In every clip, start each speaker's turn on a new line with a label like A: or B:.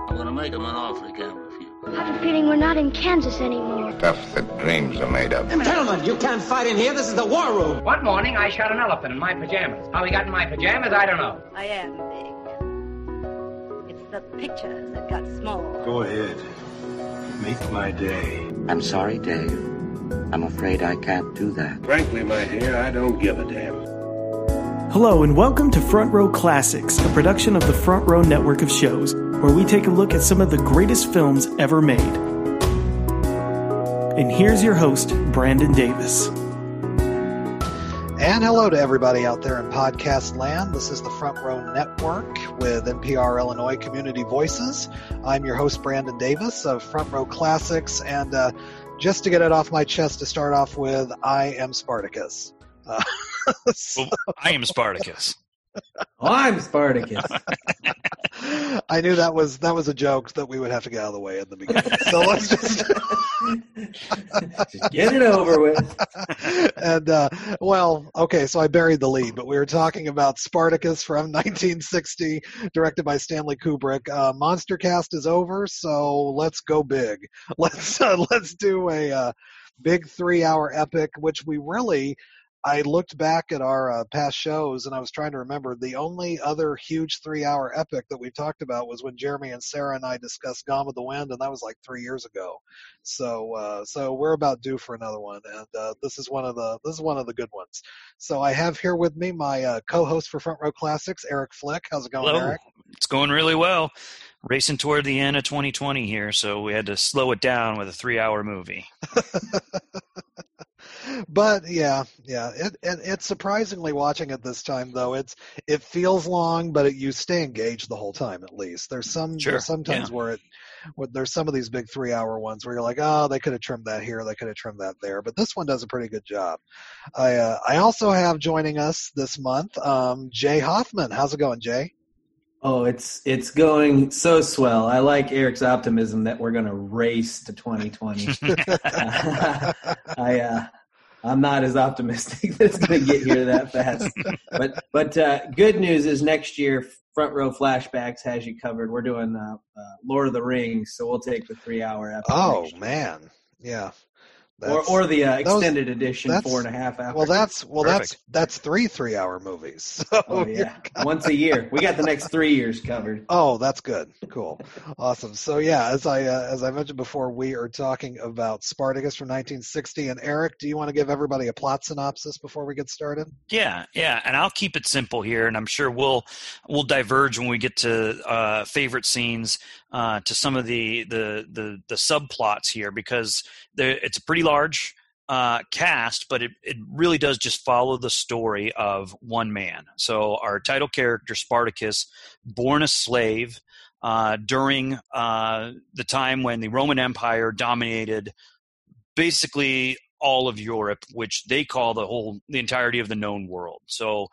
A: I'm gonna make him an offer he can't refuse.
B: I have a feeling we're not in Kansas anymore.
C: Stuff that dreams are made of.
D: Gentlemen, you can't fight in here. This is the war room.
E: One morning, I shot an elephant in my pajamas. How he got in my pajamas, I don't know.
F: I am big. It's the pictures that got small.
G: Go ahead. Make my day.
H: I'm sorry, Dave. I'm afraid I can't do that.
G: Frankly, my dear, I don't give a damn.
I: Hello and welcome to Front Row Classics, a production of the Front Row network of shows, where we take a look at some of the greatest films ever made. And here's your host, Brandon Davis.
J: And hello to everybody out there in podcast land. This is the Front Row Network with NPR Illinois Community Voices. I'm your host, Brandon Davis of Front Row Classics. And just to get it off my chest to start off with, I am Spartacus.
K: Well, I am Spartacus.
L: I'm Spartacus.
J: I knew that was a joke that we would have to get out of the way in the beginning. So let's just
L: get it over with.
J: And okay, so I buried the lead, but we were talking about Spartacus from 1960, directed by Stanley Kubrick. Monster Cast is over, so let's go big. Let's do a big 3-hour epic, which I looked back at our past shows, and I was trying to remember the only other huge 3-hour epic that we talked about was when Jeremy and Sarah and I discussed Gone with the Wind, and that was like 3 years ago. So we're about due for another one, and this is one of the good ones. So I have here with me my co-host for Front Row Classics, Eric Flick. How's it going,
K: Hello.
J: Eric?
K: It's going really well. Racing toward the end of 2020 here, so we had to slow it down with a 3-hour movie.
J: But yeah, it's surprisingly watching it this time though. It feels long, but you stay engaged the whole time at least. There's sometimes where there's some of these big 3-hour ones where you're like, oh, they could have trimmed that here, they could have trimmed that there. But this one does a pretty good job. I also have joining us this month, Jay Hoffman. How's it going, Jay?
L: Oh, it's going so swell. I like Eric's optimism that we're going to race to 2020. I'm not as optimistic that it's going to get here that fast. But good news is next year, Front Row Flashbacks has you covered. We're doing Lord of the Rings, so we'll take the 3-hour episode.
J: Oh, man. Yeah.
L: Or the extended edition, 4.5 hours.
J: That's 3-3-hour movies. So
L: oh yeah, once a year. We got the next 3 years covered.
J: Oh, that's good. Cool, awesome. So yeah, as I mentioned before, we are talking about Spartacus from 1960. And Eric, do you want to give everybody a plot synopsis before we get started?
K: Yeah, and I'll keep it simple here, and I'm sure we'll diverge when we get to favorite scenes to some of the subplots here, because it's a pretty large cast, but it really does just follow the story of one man. So our title character, Spartacus, born a slave during the time when the Roman Empire dominated basically all of Europe, which they call the entirety of the known world. So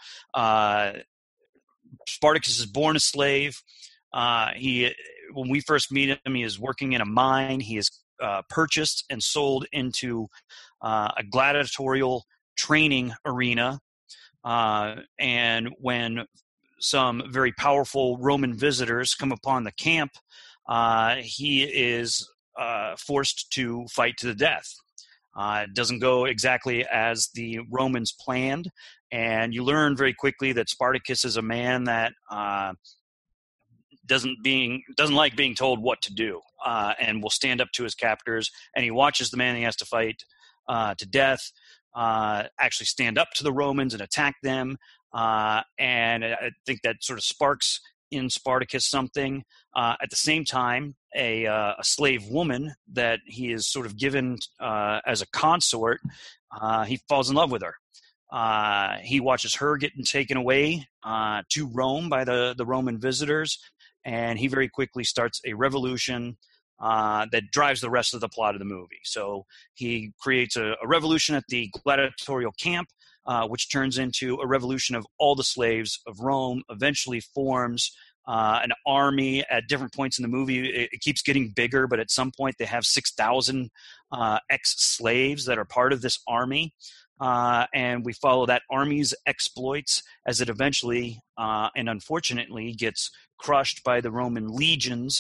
K: Spartacus is born a slave. When we first meet him, he is working in a mine. He is purchased and sold into a gladiatorial training arena. And when some very powerful Roman visitors come upon the camp, he is forced to fight to the death. It doesn't go exactly as the Romans planned, and you learn very quickly that Spartacus is a man that doesn't like being told what to do, and will stand up to his captors. And he watches the man he has to fight to death actually stand up to the Romans and attack them. And I think that sort of sparks in Spartacus something. At the same time, a slave woman that he is sort of given as a consort, he falls in love with her. He watches her getting taken away to Rome by the Roman visitors, and he very quickly starts a revolution that drives the rest of the plot of the movie. So he creates a revolution at the gladiatorial camp, which turns into a revolution of all the slaves of Rome, eventually forms an army at different points in the movie. It keeps getting bigger, but at some point they have 6,000 ex-slaves that are part of this army. And we follow that army's exploits as it eventually and unfortunately gets crushed by the Roman legions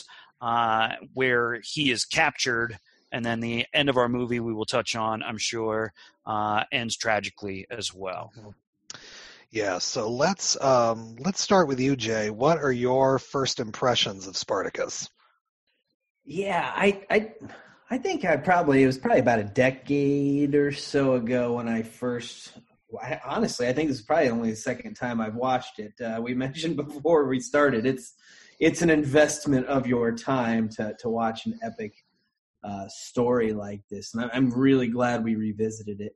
K: where he is captured, and then the end of our movie we will touch on, I'm sure, ends tragically as well.
J: Yeah, so let's start with you, Jay. What are your first impressions of Spartacus?
L: Yeah, I think it was probably about a decade or so ago when I first. Honestly, I think this is probably only the second time I've watched it. We mentioned before we started, it's an investment of your time to watch an epic story like this, and I'm really glad we revisited it.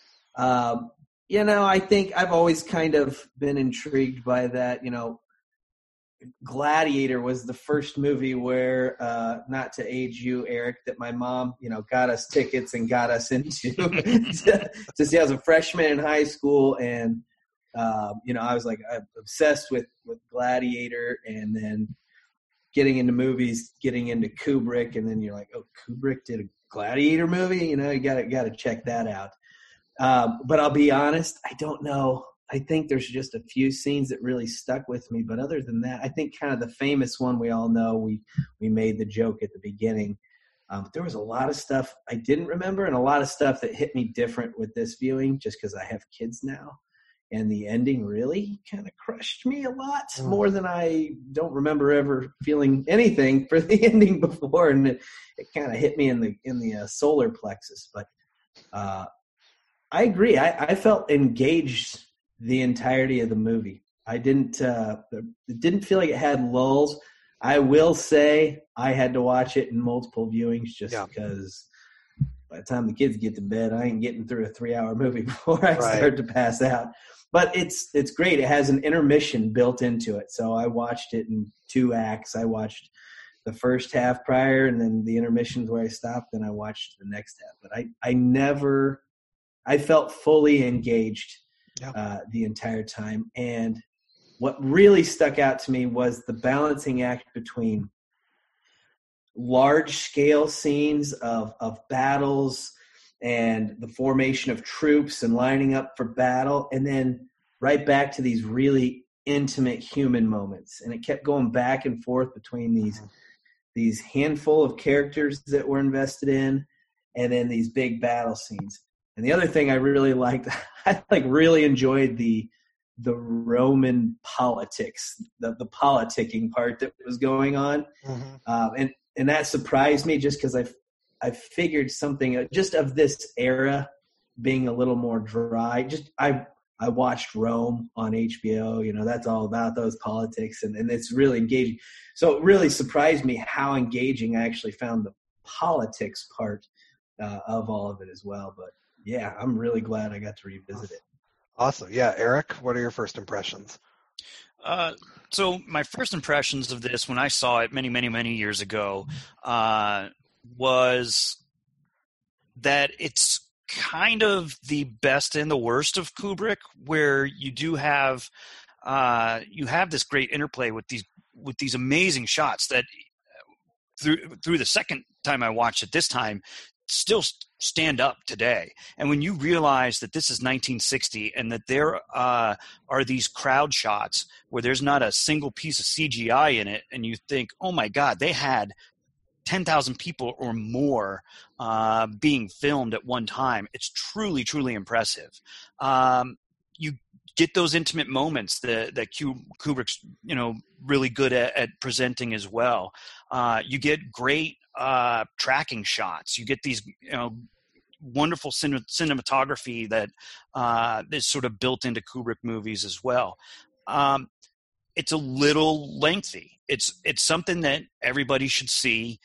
L: I think I've always kind of been intrigued by that. Gladiator was the first movie where, not to age you, Eric, that my mom, got us tickets and got us into to see. I was a freshman in high school, and I was like obsessed with Gladiator, and then getting into movies, getting into Kubrick, and then you're like, oh, Kubrick did a Gladiator movie, you got to check that out. But I'll be honest, I don't know. I think there's just a few scenes that really stuck with me. But other than that, I think kind of the famous one we all know, we made the joke at the beginning. There was a lot of stuff I didn't remember, and a lot of stuff that hit me different with this viewing just because I have kids now. And the ending really kind of crushed me a lot more than I don't remember ever feeling anything for the ending before. And it kind of hit me in the solar plexus. But I agree. I felt engaged the entirety of the movie. I didn't. It didn't feel like it had lulls. I will say I had to watch it in multiple viewings because by the time the kids get to bed, I ain't getting through a 3-hour movie before I start to pass out. But it's great. It has an intermission built into it. So I watched it in 2 acts. I watched the first half prior, and then the intermissions where I stopped, and I watched the next half. But I felt fully engaged the entire time. And what really stuck out to me was the balancing act between large-scale scenes of battles and the formation of troops and lining up for battle, and then right back to these really intimate human moments. And it kept going back and forth between these handful of characters that we're invested in, and then these big battle scenes. And the other thing I really liked, I really enjoyed the Roman politics, the politicking part that was going on. And that surprised me just because I figured something just of this era being a little more dry. I watched Rome on HBO, that's all about those politics, and it's really engaging. So it really surprised me how engaging I actually found the politics part of all of it as well. But yeah, I'm really glad I got to revisit it.
J: Awesome. Yeah, Eric, what are your first impressions?
K: So my first impressions of this when I saw it many, many, many years ago was that it's kind of the best and the worst of Kubrick, where you do have this great interplay with these amazing shots that through the second time I watched it this time still stand up today. And when you realize that this is 1960 and that there are these crowd shots where there's not a single piece of CGI in it, and you think, oh my God, they had 10,000 people or more being filmed at one time. It's truly, truly impressive. You get those intimate moments that Kubrick's really good at presenting as well. You get great tracking shots. You get these wonderful cinematography that is sort of built into Kubrick movies as well. It's a little lengthy. It's something that everybody should see.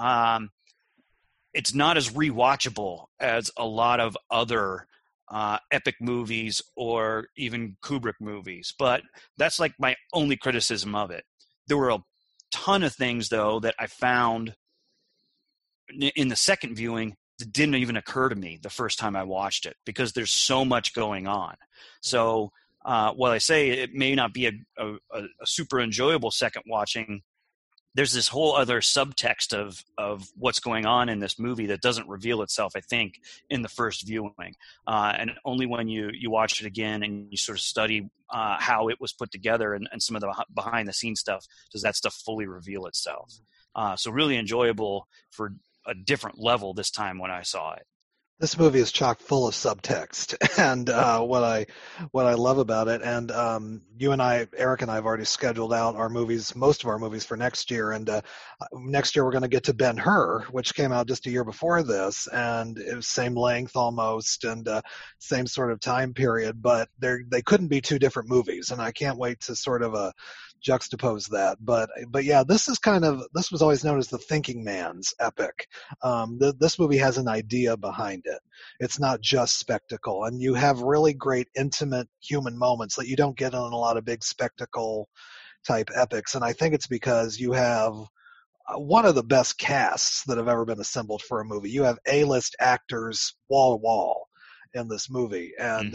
K: It's not as rewatchable as a lot of other epic movies or even Kubrick movies, but that's like my only criticism of it. There were a ton of things, though, that I found in the second viewing that didn't even occur to me the first time I watched it, because there's so much going on. So while I say it may not be a super enjoyable second watching, there's this whole other subtext of what's going on in this movie that doesn't reveal itself, I think, in the first viewing. And only when you watch it again and you sort of study how it was put together and some of the behind-the-scenes stuff does that stuff fully reveal itself. So really enjoyable for a different level this time when I saw it.
J: This movie is chock full of subtext, and what I love about it. And you and I, Eric and I, have already scheduled out most of our movies for next year. And next year we're going to get to Ben-Hur, which came out just a year before this, and it was same length almost, and same sort of time period. But they couldn't be two different movies, and I can't wait to sort of juxtapose that. But yeah, this was always known as the thinking man's epic. This movie has an idea behind it. It's not just spectacle, and you have really great intimate human moments that you don't get in a lot of big spectacle type epics. And I think it's because you have one of the best casts that have ever been assembled for a movie. You have A-list actors wall to wall in this movie, and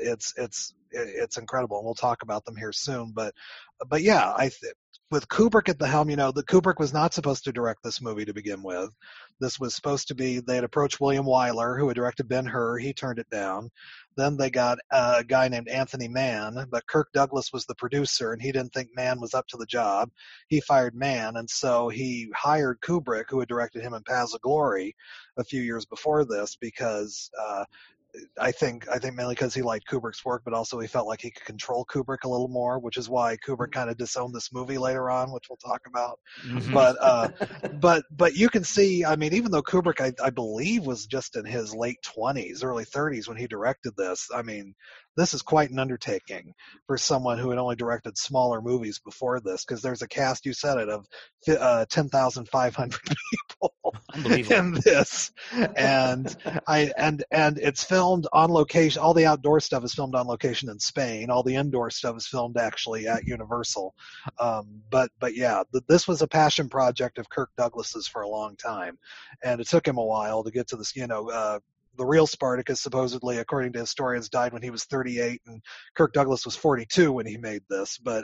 J: it's incredible, and we'll talk about them here soon. But yeah, with Kubrick at the helm, the Kubrick was not supposed to direct this movie to begin with. This was supposed to be, they had approached William Wyler, who had directed Ben-Hur. He turned it down. Then they got a guy named Anthony Mann, but Kirk Douglas was the producer, and he didn't think Mann was up to the job. He fired Mann, and so he hired Kubrick, who had directed him in Paths of Glory a few years before this, because I think mainly because he liked Kubrick's work, but also he felt like he could control Kubrick a little more, which is why Kubrick kind of disowned this movie later on, which we'll talk about. Mm-hmm. But you can see, I mean, even though Kubrick, I believe, was just in his late 20s, early 30s when he directed this, I mean, this is quite an undertaking for someone who had only directed smaller movies before this, because there's a cast, you said it, of 10,500 people in this, and it's filmed on location. All the outdoor stuff is filmed on location in Spain. All the indoor stuff is filmed actually at Universal. But yeah, this was a passion project of Kirk Douglas's for a long time, and it took him a while to get to this. The real Spartacus, supposedly, according to historians, died when he was 38, and Kirk Douglas was 42 when he made this. But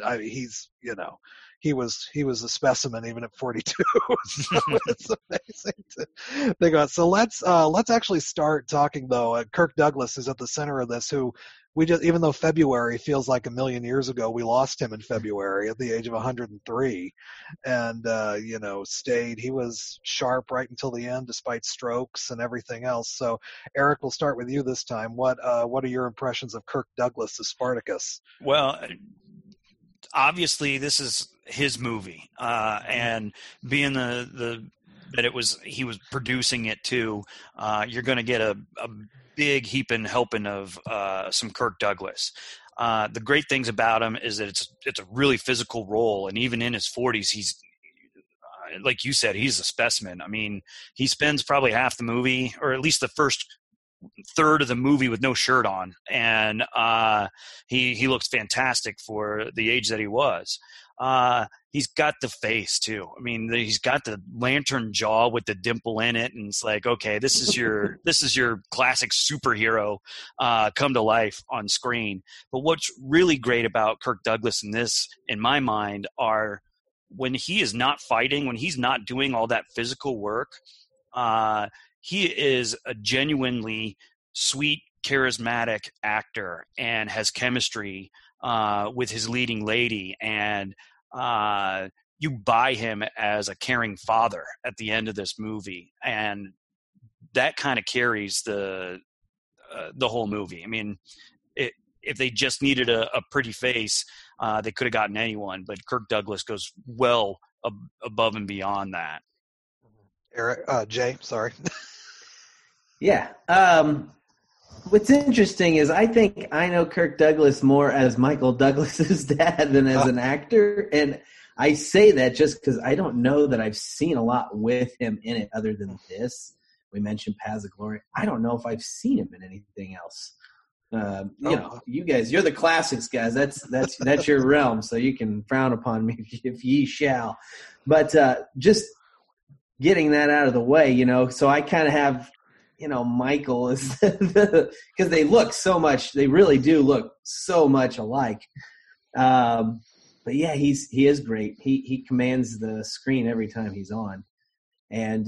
J: he was a specimen even at 42. So it's amazing to think about. So let's actually start talking though. Kirk Douglas is at the center of this. Who we just, even though February feels like a million years ago, we lost him in February at the age of 103, and stayed. He was sharp right until the end, despite strokes and everything else. So Eric, we'll start with you this time. What are your impressions of Kirk Douglas as Spartacus?
K: Well, obviously this is his movie, and being that he was producing it too, you're going to get a big heaping helping of some Kirk Douglas. The great things about him is that it's a really physical role, and even in his 40s, he's like you said, he's a specimen. I mean, he spends probably half the movie, or at least the first third of the movie, with no shirt on, and he looks fantastic for the age that he was. He's got the face too. I mean, he's got the lantern jaw with the dimple in it, and it's like, okay, this is your classic superhero come to life on screen. But what's really great about Kirk Douglas in this, in my mind, are when he is not fighting, when he's not doing all that physical work, he is a genuinely sweet, charismatic actor and has chemistry with his leading lady, and you buy him as a caring father at the end of this movie, and that kind of carries the whole movie. I mean, if they just needed a pretty face, they could have gotten anyone, but Kirk Douglas goes well above and beyond that.
J: Eric, Jay, sorry.
L: Yeah. What's interesting is I think I know Kirk Douglas more as Michael Douglas's dad than as an actor. And I say that just because I don't know that I've seen a lot with him in it other than this. We mentioned Paths of Glory. I don't know if I've seen him in anything else. You guys, you're the classics guys. That's your realm, so you can frown upon me if ye shall. But just getting that out of the way, so I kind of have, Michael is because they look so much. They really do look so much alike. But yeah, he is great. He commands the screen every time he's on, and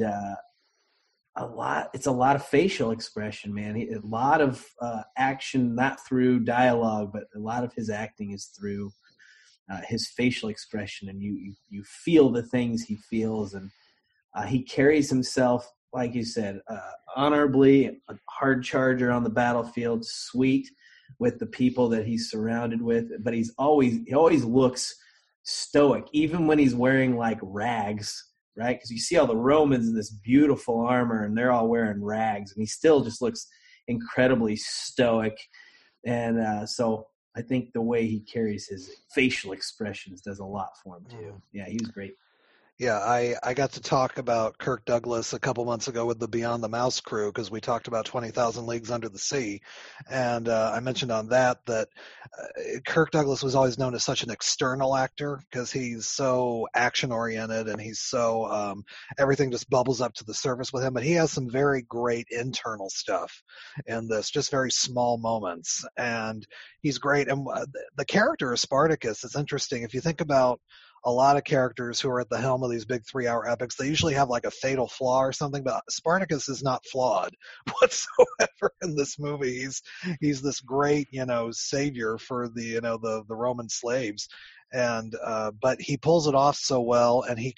L: it's a lot of facial expression, man. A lot of action, not through dialogue, but a lot of his acting is through his facial expression, and you feel the things he feels, and he carries himself, like you said, honorably, a hard charger on the battlefield, sweet with the people that he's surrounded with, but he always looks stoic, even when he's wearing like rags, right? Because you see all the Romans in this beautiful armor, and they're all wearing rags, and he still just looks incredibly stoic. And so I think the way he carries his facial expressions does a lot for him too. Yeah, he was great.
J: Yeah, I got to talk about Kirk Douglas a couple months ago with the Beyond the Mouse crew, because we talked about 20,000 Leagues Under the Sea, and I mentioned on that Kirk Douglas was always known as such an external actor because he's so action-oriented, and he's so everything just bubbles up to the surface with him, but he has some very great internal stuff in this, just very small moments, and he's great. And the character of Spartacus is interesting. If you think about a lot of characters who are at the helm of these big 3-hour epics, they usually have like a fatal flaw or something, but Spartacus is not flawed whatsoever in this movie. He's this great, savior for the Roman slaves. And, but he pulls it off so well, and he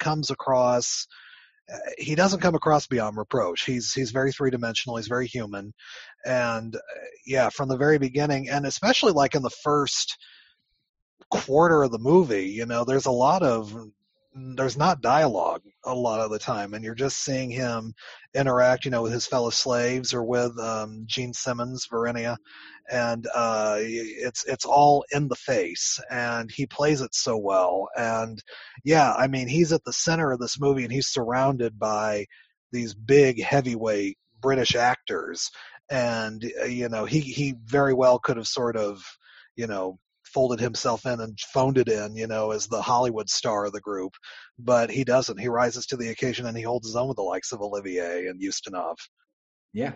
J: doesn't come across beyond reproach. He's very three-dimensional. He's very human. And from the very beginning, and especially like in the first quarter of the movie, there's not dialogue a lot of the time, and you're just seeing him interact, with his fellow slaves or with Gene Simmons, Verinia, and it's all in the face, and he plays it so well. And he's at the center of this movie, and he's surrounded by these big heavyweight British actors, and he very well could have sort of folded himself in and phoned it in, as the Hollywood star of the group, but he doesn't. He rises to the occasion, and he holds his own with the likes of Olivier and Ustinov.
L: Yeah.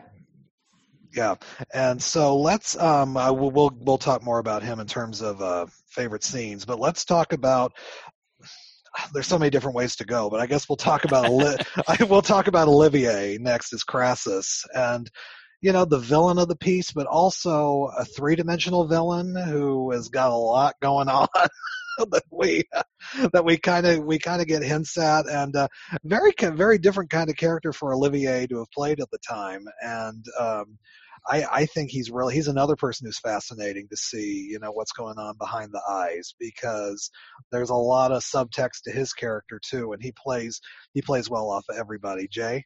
J: And so let's we'll talk more about him in terms of favorite scenes, but let's talk about. There's so many different ways to go, but I guess we'll talk about Olivier next as Crassus, and the villain of the piece, but also a three-dimensional villain who has got a lot going on that we kind of get hints at, and very different kind of character for Olivier to have played at the time. And I think he's another person who's fascinating to see, what's going on behind the eyes, because there's a lot of subtext to his character too, and he plays well off of everybody. Jay?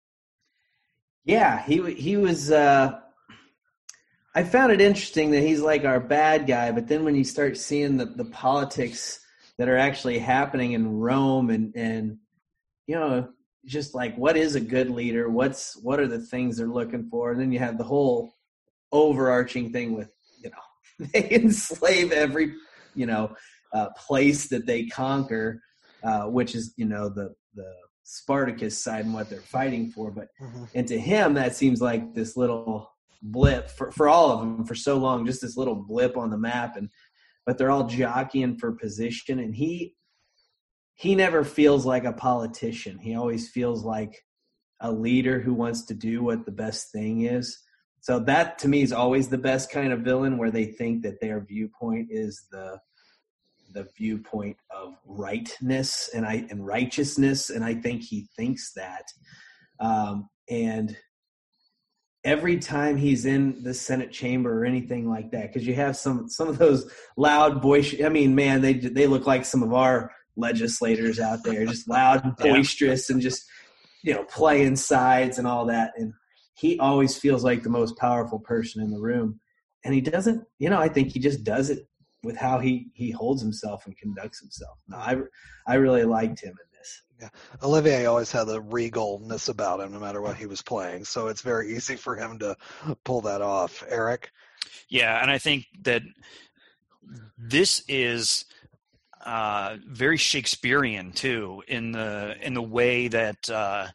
L: Yeah, he was. I found it interesting that he's like our bad guy, but then when you start seeing the politics that are actually happening in Rome, and just like, what is a good leader? What are the things they're looking for? And then you have the whole overarching thing with they enslave every place that they conquer, which is the Spartacus side and what they're fighting for, but and to him that seems like this little blip for all of them for so long, just this little blip on the map, but they're all jockeying for position, and he never feels like a politician. He always feels like a leader who wants to do what the best thing is. So that to me is always the best kind of villain, where they think that their viewpoint is the viewpoint of rightness and righteousness, and I think he thinks that. And every time he's in the Senate chamber or anything like that, because you have some of those loud boisterous. I mean, man, they look like some of our legislators out there, just loud and boisterous, and just playing sides and all that. And he always feels like the most powerful person in the room, and he doesn't. I think he just does it with how he holds himself and conducts himself. No, I really liked him in this.
J: Yeah. Olivier always had the regalness about him no matter what he was playing, so it's very easy for him to pull that off. Eric?
K: Yeah, and I think that this is very Shakespearean too, in the way that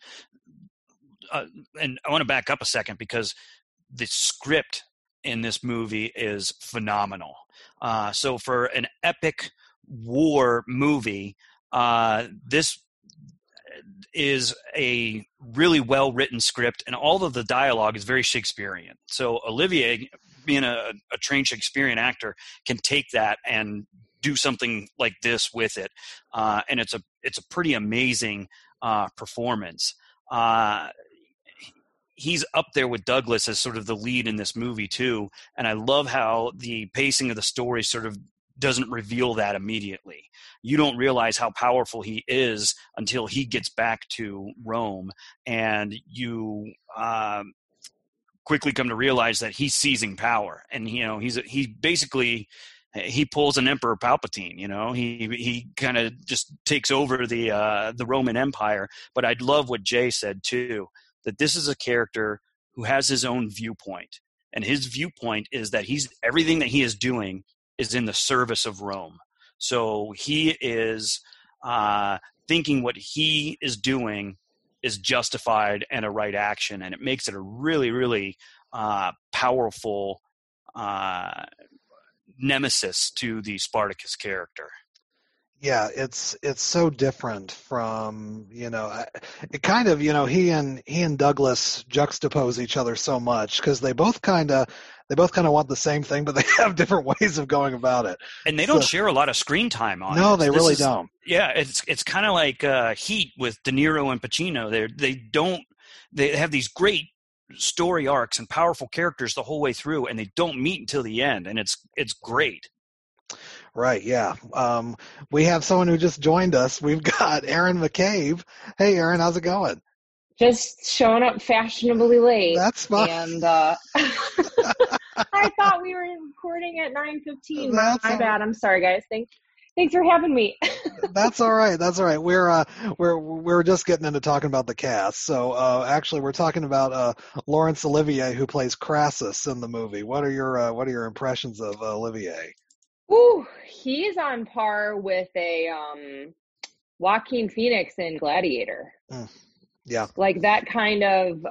K: and I want to back up a second, because the script in this movie is phenomenal. So for an epic war movie, this is a really well-written script, and all of the dialogue is very Shakespearean. So Olivier, being a trained Shakespearean actor, can take that and do something like this with it, and it's a pretty amazing performance. He's up there with Douglas as sort of the lead in this movie too, and I love how the pacing of the story sort of doesn't reveal that immediately. You don't realize how powerful he is until he gets back to Rome, and you quickly come to realize that he's seizing power, and he basically pulls an Emperor Palpatine. He kind of just takes over the Roman Empire. But I love what Jay said too, that this is a character who has his own viewpoint, and his viewpoint is that everything that he is doing is in the service of Rome. So he is thinking what he is doing is justified and a right action, and it makes it a really, really powerful nemesis to the Spartacus character.
J: Yeah, it's so different from, it kind of, he and Douglas juxtapose each other so much because they both kind of want the same thing, but they have different ways of going about it.
K: And they don't share a lot of screen time on it.
J: No, they really don't.
K: Yeah, it's kind of like Heat with De Niro and Pacino. They have these great story arcs and powerful characters the whole way through, and they don't meet until the end, and it's great.
J: Right, yeah. We have someone who just joined us. We've got Aaron McCabe. Hey, Aaron, how's it going?
M: Just showing up fashionably late.
J: That's fine.
M: And I thought we were recording at 9:15. My bad. I'm sorry, guys. Thanks for having me.
J: That's all right. That's all right. We're just getting into talking about the cast. So actually, we're talking about Laurence Olivier, who plays Crassus in the movie. What are your impressions of Olivier?
M: Ooh, he's on par with a Joaquin Phoenix in Gladiator.
J: Yeah.
M: Like that kind of,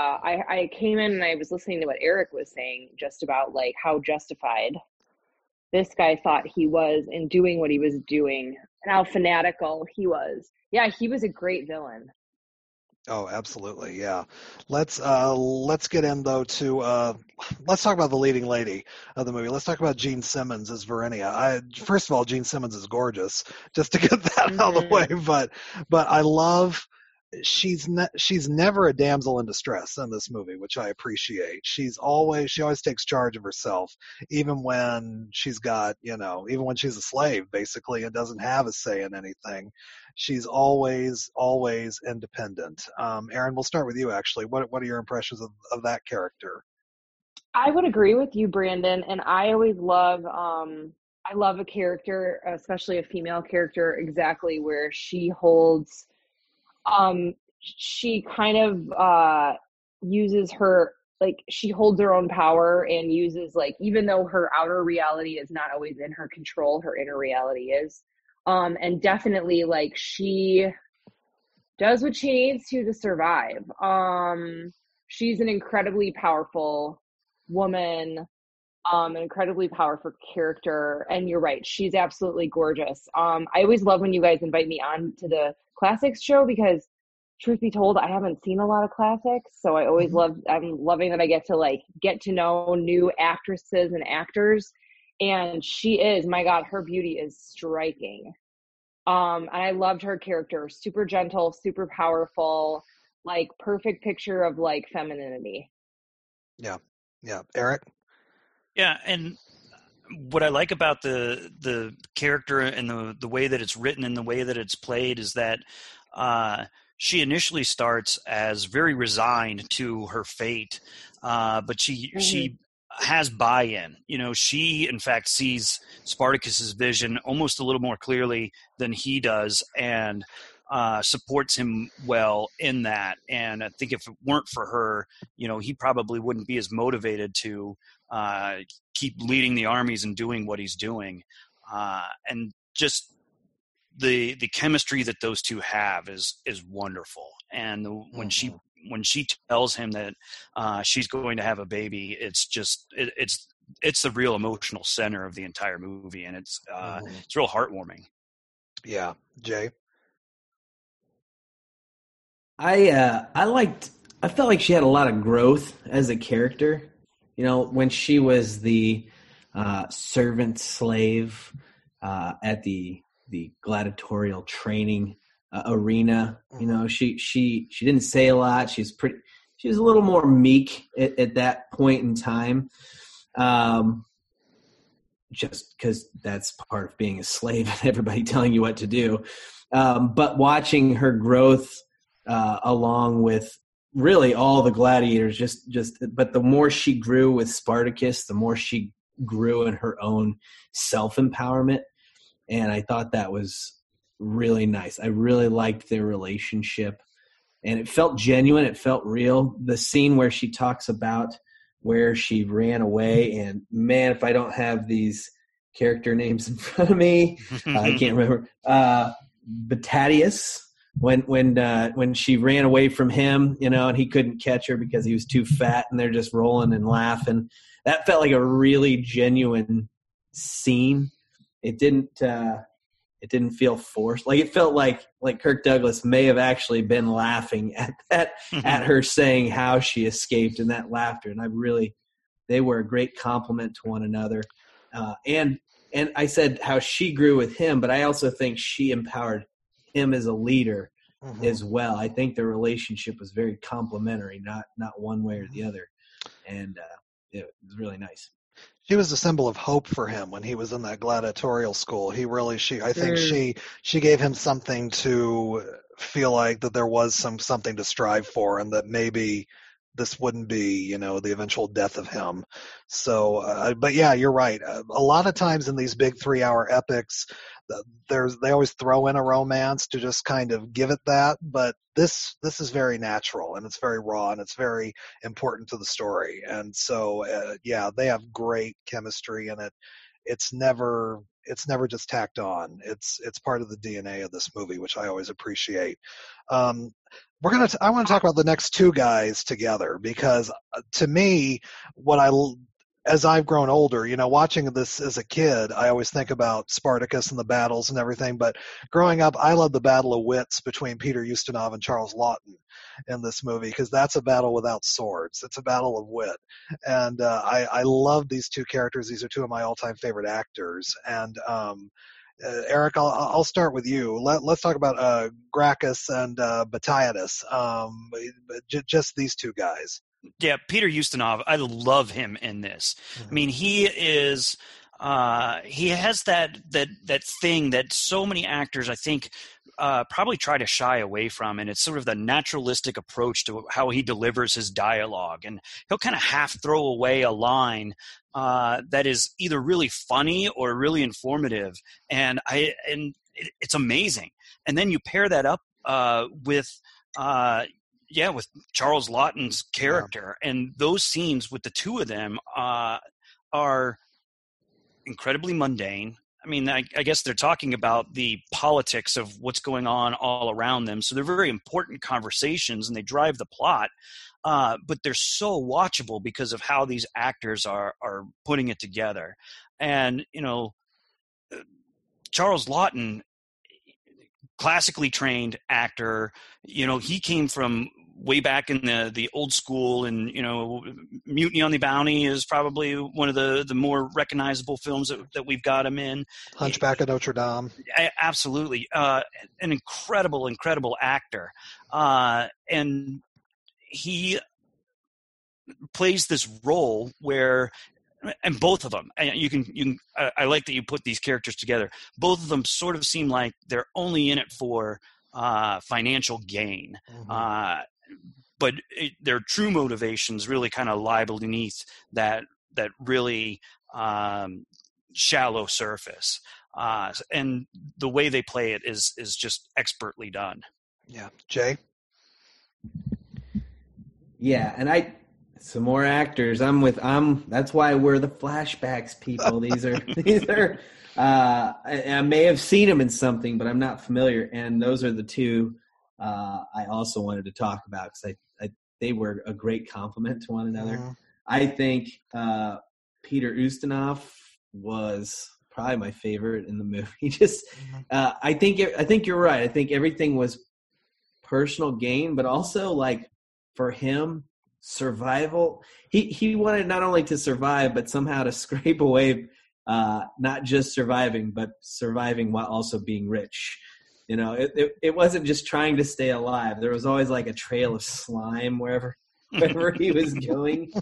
M: I came in and I was listening to what Eric was saying just about like how justified this guy thought he was in doing what he was doing and how fanatical he was. Yeah, he was a great villain.
J: Oh, absolutely. Yeah. Let's get in though to let's talk about the leading lady of the movie. Let's talk about Gene Simmons as Varinia. First of all, Gene Simmons is gorgeous, just to get that out of the way. But I love she's never a damsel in distress in this movie, which I appreciate. She always takes charge of herself, even when she's got, even when she's a slave basically and doesn't have a say in anything. She's always independent. Aaron, we'll start with you actually. What are your impressions of that character?
M: I would agree with you, Brandon, and I always love I love a character, especially a female character, exactly where she holds she kind of uses her, like, she holds her own power and uses, like, even though her outer reality is not always in her control, her inner reality is. And definitely, like, she does what she needs to survive. She's an incredibly powerful woman, an incredibly powerful character, and you're right, she's absolutely gorgeous. I always love when you guys invite me on to the classics show because, truth be told, I haven't seen a lot of classics, so I always I'm loving that I get to know new actresses and actors, and she is, my God, her beauty is striking. And I loved her character, super gentle, super powerful, like perfect picture of like femininity.
J: Yeah. Eric?
K: Yeah, and what I like about the character and the way that it's written and the way that it's played is that she initially starts as very resigned to her fate, but she has buy-in. She in fact sees Spartacus's vision almost a little more clearly than he does, and supports him well in that. And I think if it weren't for her, he probably wouldn't be as motivated to keep leading the armies and doing what he's doing. And just the chemistry that those two have is wonderful. And when she tells him that she's going to have a baby, it's just it's the real emotional center of the entire movie, and it's real heartwarming.
J: Yeah, Jay.
L: I felt like she had a lot of growth as a character. When she was the servant slave, at the gladiatorial training arena. You know, she didn't say a lot. She was a little more meek at that point in time. Just because that's part of being a slave and everybody telling you what to do. But watching her growth along with really all the gladiators, but the more she grew with Spartacus, the more she grew in her own self-empowerment. And I thought that was really nice. I really liked their relationship. And it felt genuine. It felt real. The scene where she talks about where she ran away, and man, if I don't have these character names in front of me, I can't remember. Batatius, when she ran away from him, you know, and he couldn't catch her because he was too fat, and they're just rolling and laughing. That felt like a really genuine scene. It didn't feel forced. Like it felt like Kirk Douglas may have actually been laughing at that, at her saying how she escaped, and that laughter. And they were a great compliment to one another. And I said how she grew with him, but I also think she empowered him as a leader as well. I think their relationship was very complementary, not one way or the other. And it was really nice.
J: She was a symbol of hope for him when he was in that gladiatorial school. I think she gave him something to feel like that there was something to strive for, and that maybe this wouldn't be, you know, the eventual death of him. So, but yeah, you're right. A lot of times in these big 3-hour epics, they always throw in a romance to just kind of give it that. But this is very natural, and it's very raw, and it's very important to the story. And so, yeah, they have great chemistry, and it's never just tacked on. It's part of the DNA of this movie, which I always appreciate. I want to talk about the next two guys together, because to me, as I've grown older, you know, watching this as a kid, I always think about Spartacus and the battles and everything. But growing up, I love the battle of wits between Peter Ustinov and Charles Laughton in this movie, because that's a battle without swords. It's a battle of wit. And I love these two characters. These are two of my all-time favorite actors. And Eric, I'll start with you. Let's talk about Gracchus and Batiatus. Just these two guys.
K: Yeah, Peter Ustinov, I love him in this. I mean, he is he has that thing that so many actors, I think, probably try to shy away from, and it's sort of the naturalistic approach to how he delivers his dialogue. And he'll kind of half throw away a line that is either really funny or really informative, and it's amazing. And then you pair that up with Charles Laughton's character, and those scenes with the two of them are incredibly mundane. I mean, I guess they're talking about the politics of what's going on all around them, so they're very important conversations, and they drive the plot. But they're so watchable because of how these actors are putting it together. And, you know, Charles Laughton, classically trained actor, you know, he came from way back in the old school, and, you know, Mutiny on the Bounty is probably one of the more recognizable films that we've got him in.
J: Hunchback of Notre Dame.
K: Absolutely. An incredible actor. And he plays this role where, and both of them, and I like that you put these characters together. Both of them sort of seem like they're only in it for financial gain. But their true motivations really kind of lie beneath that really shallow surface. And the way they play it is just expertly done.
J: Yeah. Jay?
L: Yeah, and some more actors. That's why we're the flashbacks people. These are I may have seen them in something, but I'm not familiar. And those are the two I also wanted to talk about, because they were a great compliment to one another. I think Peter Ustinov was probably my favorite in the movie. I think you're right. I think everything was personal gain, but also, like, for him, survival. He wanted not only to survive, but somehow to scrape away not just surviving, but surviving while also being rich. You know, it wasn't just trying to stay alive. There was always like a trail of slime wherever he was going.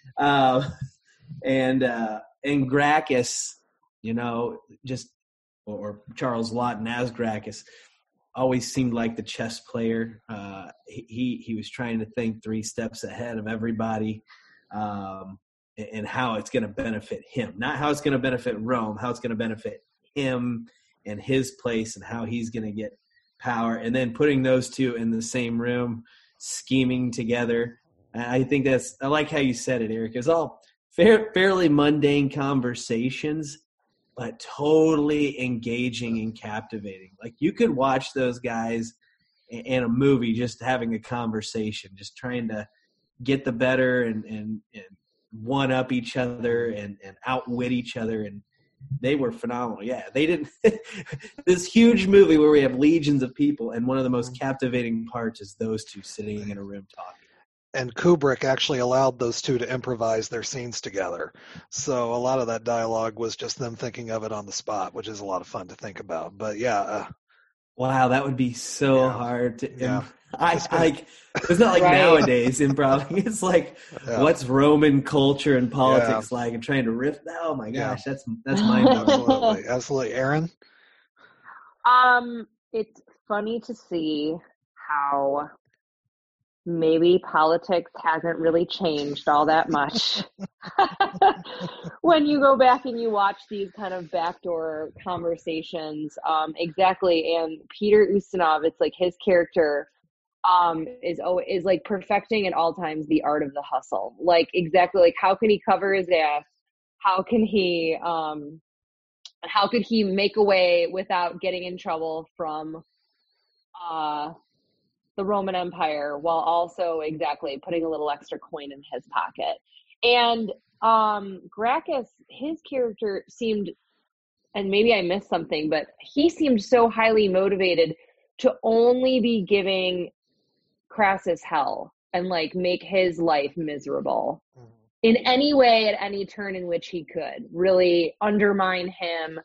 L: And Gracchus, you know, or Charles Laughton as Gracchus, always seemed like the chess player. He was trying to think 3 steps ahead of everybody, and how it's going to benefit him, not how it's going to benefit Rome, how it's going to benefit him and his place and how he's going to get power. And then putting those two in the same room, scheming together. I think I like how you said it, Eric. It's all fairly mundane conversations, but totally engaging and captivating. Like you could watch those guys in a movie just having a conversation, just trying to get the better and one up each other and outwit each other. And they were phenomenal. Yeah, they didn't – this huge movie where we have legions of people, and one of the most captivating parts is those two sitting in a room talking.
J: And Kubrick actually allowed those two to improvise their scenes together. So a lot of that dialogue was just them thinking of it on the spot, which is a lot of fun to think about. But yeah.
L: Wow, that would be so hard to it's not like nowadays improv. It's like what's Roman culture and politics like, and trying to riff. Oh my gosh, that's mind-blowing.
J: Absolutely. Aaron?
M: It's funny to see how maybe politics hasn't really changed all that much when you go back and you watch these kind of backdoor conversations. Exactly. And Peter Ustinov, it's like his character is like perfecting at all times the art of the hustle. Like exactly, like how can he cover his ass? How could he make away without getting in trouble from the Roman Empire, while also putting a little extra coin in his pocket. And Gracchus, his character seemed, and maybe I missed something, but he seemed so highly motivated to only be giving Crassus hell and like make his life miserable in any way, at any turn in which he could, really undermine him.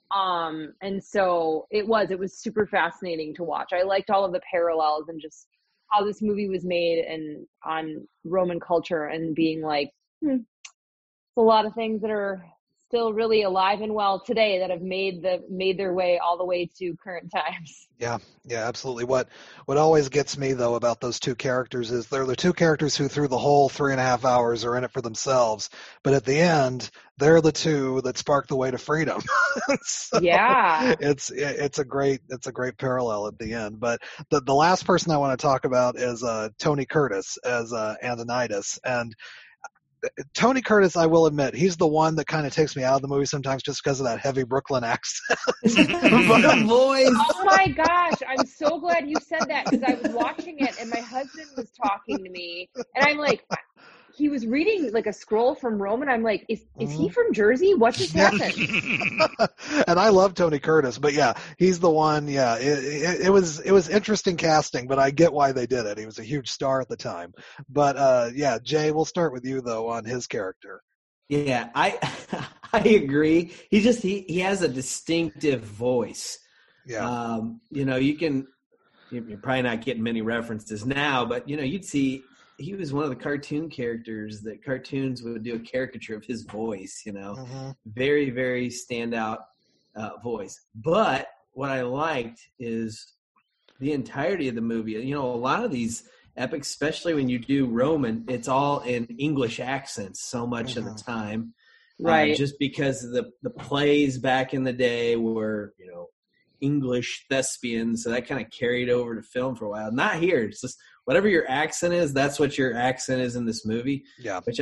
M: And so it was super fascinating to watch. I liked all of the parallels and just how this movie was made and on Roman culture, and being like, it's a lot of things that are still really alive and well today that have made their way all the way to current times.
J: Yeah, absolutely. What always gets me though about those two characters is they're the two characters who through the whole 3.5 hours are in it for themselves, but at the end they're the two that spark the way to freedom. So
M: yeah,
J: it's a great parallel at the end. But the last person I want to talk about is Tony Curtis as Antonidas. And Tony Curtis, I will admit, he's the one that kind of takes me out of the movie sometimes just because of that heavy Brooklyn accent.
L: Voice.
M: Oh my gosh, I'm so glad you said that, because I was watching it and my husband was talking to me and I'm like, he was reading like a scroll from Rome and I'm like, is he from Jersey? What just happened?
J: And I love Tony Curtis, but yeah, he's the one. Yeah, it was interesting casting, but I get why they did it. He was a huge star at the time. But yeah, Jay, we'll start with you though on his character.
L: Yeah, I agree. He has a distinctive voice.
J: Yeah.
L: You know, you're probably not getting many references now, but you know, you'd see. He was one of the cartoon characters that cartoons would do a caricature of his voice, you know, very, very standout voice. But what I liked is the entirety of the movie. You know, a lot of these epics, especially when you do Roman, it's all in English accents so much of the time.
M: Right.
L: Just because the plays back in the day were, you know, English thespians, so that kind of carried over to film for a while. Not here. It's just whatever your accent is, that's what your accent is in this movie.
J: Yeah.
L: Which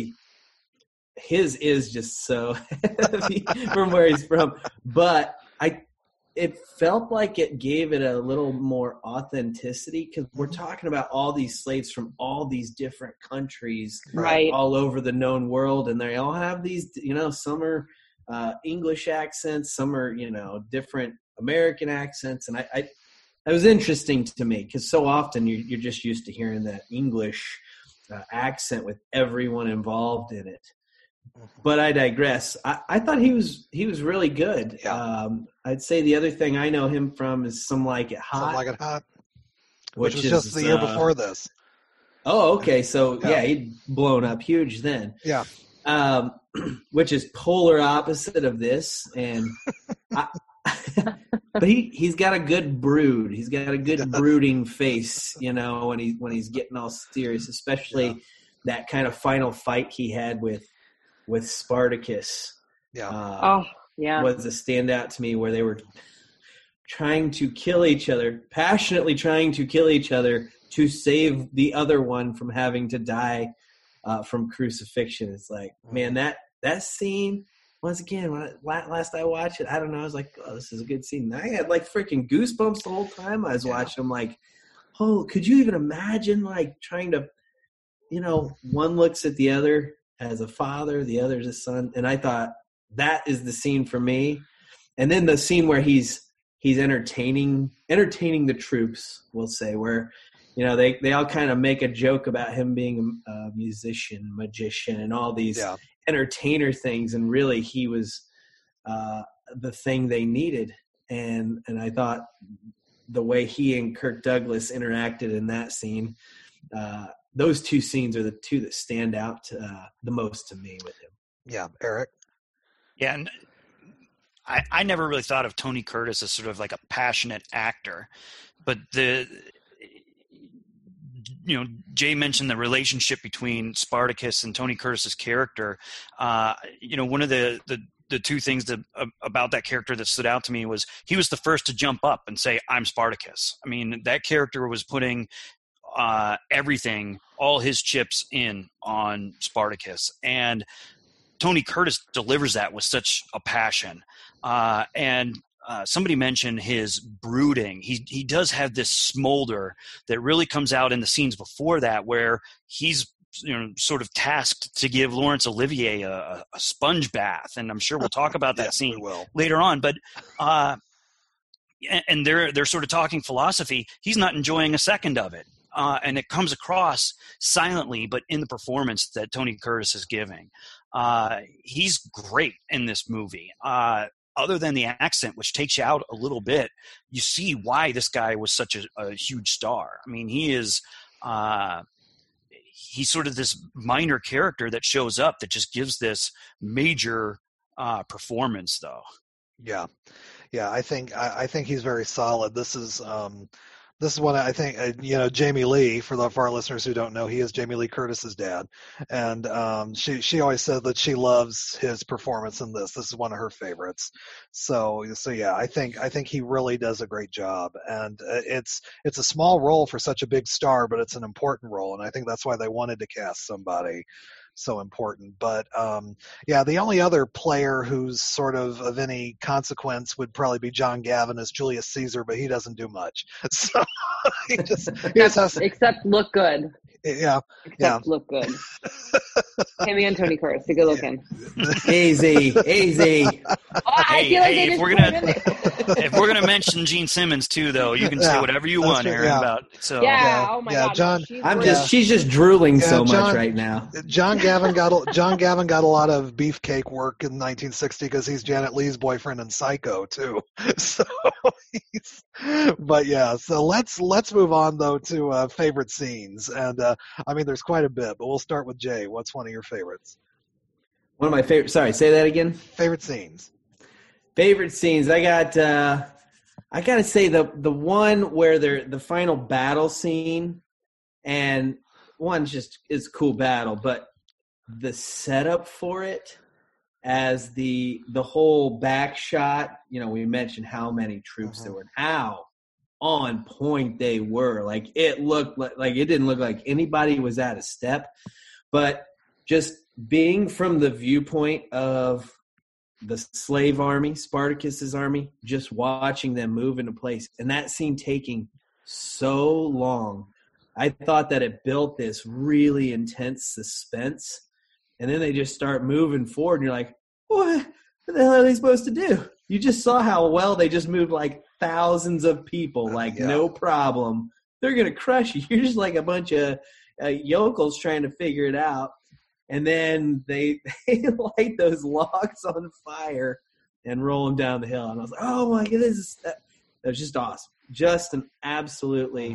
L: his is just so heavy from where he's from. But it felt like it gave it a little more authenticity, because we're talking about all these slaves from all these different countries,
M: right,
L: all over the known world, and they all have these, you know, some are English accents, some are, you know, different American accents, and it was interesting to me, because so often you're just used to hearing that English accent with everyone involved in it. But I digress. I thought he was really good.
J: Yeah.
L: I'd say the other thing I know him from is Some Like It Hot.
J: Some Like It Hot, which was just the year before this.
L: Oh, okay. So yeah, he'd blown up huge then.
J: Yeah.
L: Which is polar opposite of this, and but he's got a good brood. He's got a good brooding face, when he's getting all serious, especially that kind of final fight he had with Spartacus.
J: Yeah.
L: Was a standout to me, where they were trying to kill each other, passionately trying to kill each other to save the other one from having to die from crucifixion. It's like, man, that scene, once again, when last I watched it, I don't know, I was like, oh, this is a good scene. I had like freaking goosebumps the whole time I was watching. I'm like, oh, could you even imagine like trying to, one looks at the other as a father, the other as a son. And I thought that is the scene for me. And then the scene where he's entertaining the troops, we'll say, where, they all kind of make a joke about him being a musician, magician, and all these entertainer things. And really he was the thing they needed. And I thought the way he and Kirk Douglas interacted in that scene, those two scenes are the two that stand out the most to me with him.
J: Yeah. Eric?
K: Yeah, and I never really thought of Tony Curtis as sort of like a passionate actor, but Jay mentioned the relationship between Spartacus and Tony Curtis's character. One of the two things about that character that stood out to me was he was the first to jump up and say, "I'm Spartacus." I mean, that character was putting everything, all his chips in on Spartacus, and Tony Curtis delivers that with such a passion. Somebody mentioned his brooding. He does have this smolder that really comes out in the scenes before that, where he's sort of tasked to give Laurence Olivier a sponge bath, and I'm sure we'll talk about that scene later on. But and they're sort of talking philosophy. He's not enjoying a second of it. And it comes across silently, but in the performance that Tony Curtis is giving. He's great in this movie. Other than the accent, which takes you out a little bit, you see why this guy was such a huge star. I mean, he's sort of this minor character that shows up that just gives this major performance, though.
J: Yeah. I think he's very solid. This is one I think Jamie Lee, for our listeners who don't know, he is Jamie Lee Curtis's dad, and she always said that she loves his performance in this. This is one of her favorites. So yeah, I think he really does a great job, and it's a small role for such a big star, but it's an important role, and I think that's why they wanted to cast somebody so important. But the only other player who's sort of any consequence would probably be John Gavin as Julius Caesar, but he doesn't do much. So he just
M: except look good. Look good. Him and Tony Curtis, a good looking.
L: Easy.
K: If we're gonna mention Gene Simmons too, though, you can say whatever you want, Aaron. About so.
M: Oh my God,
J: John.
L: She's just drooling so much right now.
J: John Gavin got a lot of beefcake work in 1960 because he's Janet Leigh's boyfriend in Psycho too. So, so let's move on though to favorite scenes, and there's quite a bit, but we'll start with Jay. What's one of your favorites?
L: One of my favorite. Sorry, say that again.
J: Favorite scenes.
L: I gotta say the one where the final battle scene, and one just is a cool battle, but the setup for it as the whole back shot. We mentioned how many troops there were, and how on point they were. Like it looked like it didn't look like anybody was out of step, but just being from the viewpoint of the slave army, Spartacus's army, just watching them move into place, and that scene taking so long, I thought that it built this really intense suspense, and then they just start moving forward, and you're like, what the hell are they supposed to do? You just saw how well they just moved like thousands of people, no problem. They're going to crush you. You're just like a bunch of yokels trying to figure it out. And then they light those logs on fire and roll them down the hill. And I was like, oh my goodness, that was just awesome. Just an absolutely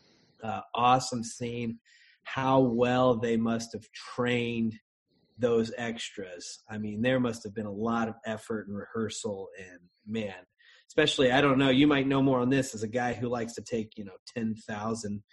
L: awesome scene. How well they must have trained those extras. I mean, there must have been a lot of effort and rehearsal, and man, especially, I don't know, you might know more on this as a guy who likes to take, 10,000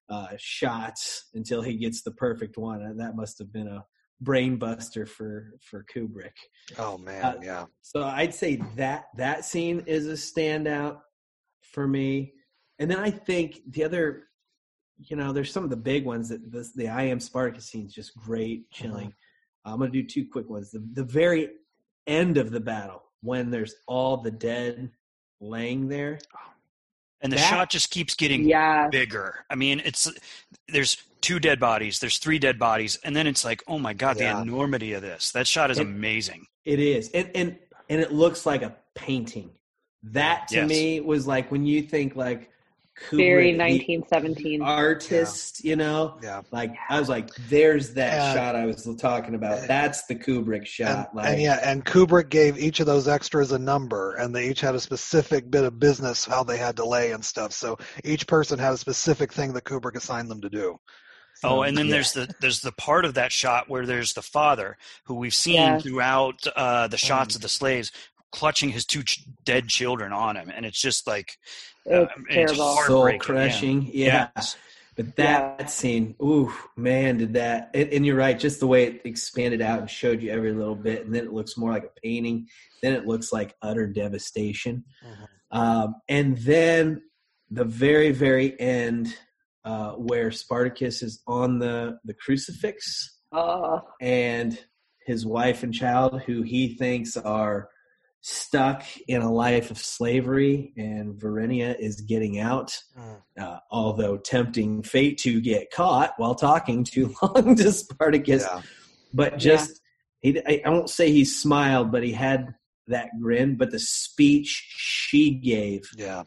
L: shots until he gets the perfect one. And that must have been a brain buster for Kubrick.
J: Oh man, yeah. So
L: I'd say that scene is a standout for me. And then I think the other, there's some of the big ones that the I Am Spartacus scene is just great, chilling. I'm going to do two quick ones. The very end of the battle, when there's all the dead laying there.
K: And the shot just keeps getting bigger. I mean, there's 2 dead bodies, there's 3 dead bodies, and then it's like, oh my God, the enormity of this. That shot is amazing.
L: It is. And it looks like a painting. That to me was like when you think like Kubrick,
M: very 1917
L: artist, like I was like, there's that shot I was talking about. That's the Kubrick shot.
J: And Kubrick gave each of those extras a number, and they each had a specific bit of business how they had to lay and stuff. So each person had a specific thing that Kubrick assigned them to do.
K: Oh, and then there's the part of that shot where there's the father who we've seen throughout the shots of the slaves clutching his 2 dead children on him, and it's just like
M: it's
L: soul crushing. Yeah. But that scene, ooh, man, did that. And you're right, just the way it expanded out and showed you every little bit, and then it looks more like a painting. Then it looks like utter devastation. And then the very, very end, where Spartacus is on the crucifix, and his wife and child, who he thinks are stuck in a life of slavery, and Verenia is getting out, although tempting fate to get caught while talking too long to Spartacus. But just, I won't say he smiled, but he had that grin. But the speech she gave,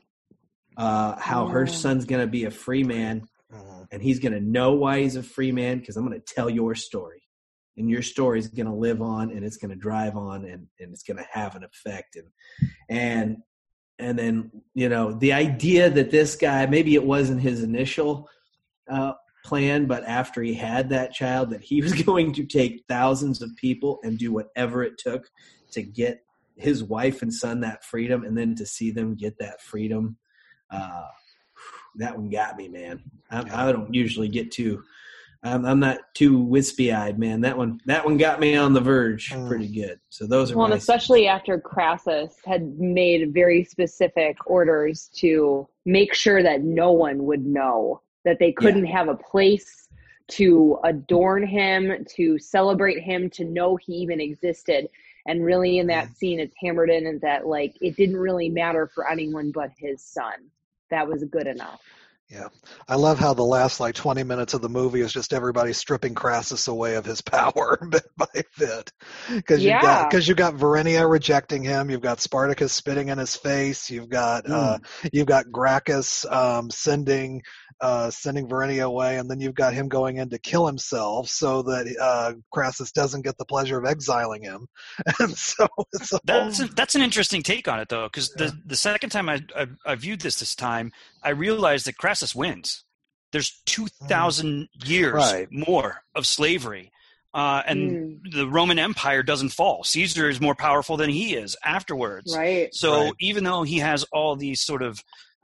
L: how her son's going to be a free man, and he's going to know why he's a free man, because I'm going to tell your story. And your story is going to live on, and it's going to drive on, and it's going to have an effect. And then, the idea that this guy, maybe it wasn't his initial plan, but after he had that child, that he was going to take thousands of people and do whatever it took to get his wife and son that freedom, and then to see them get that freedom. That one got me, man. I don't usually get too... I'm not too wispy-eyed, man. That one got me on the verge pretty good. So those are
M: and especially after Crassus had made very specific orders to make sure that no one would know, that they couldn't have a place to adorn him, to celebrate him, to know he even existed. And really in that scene, it's hammered in that, like, it didn't really matter for anyone but his son. That was good enough.
J: Yeah. I love how the last 20 minutes of the movie is just everybody stripping Crassus away of his power bit by bit. Because you got Verenia rejecting him, you've got Spartacus spitting in his face, you've got Gracchus sending Verenia away, and then you've got him going in to kill himself so that Crassus doesn't get the pleasure of exiling him. And so
K: that's an interesting take on it, though, because the second time I viewed this time, I realized that Crassus wins. There's 2,000 years more of slavery, and the Roman Empire doesn't fall. Caesar is more powerful than he is afterwards.
M: Right.
K: So even though he has all these sort of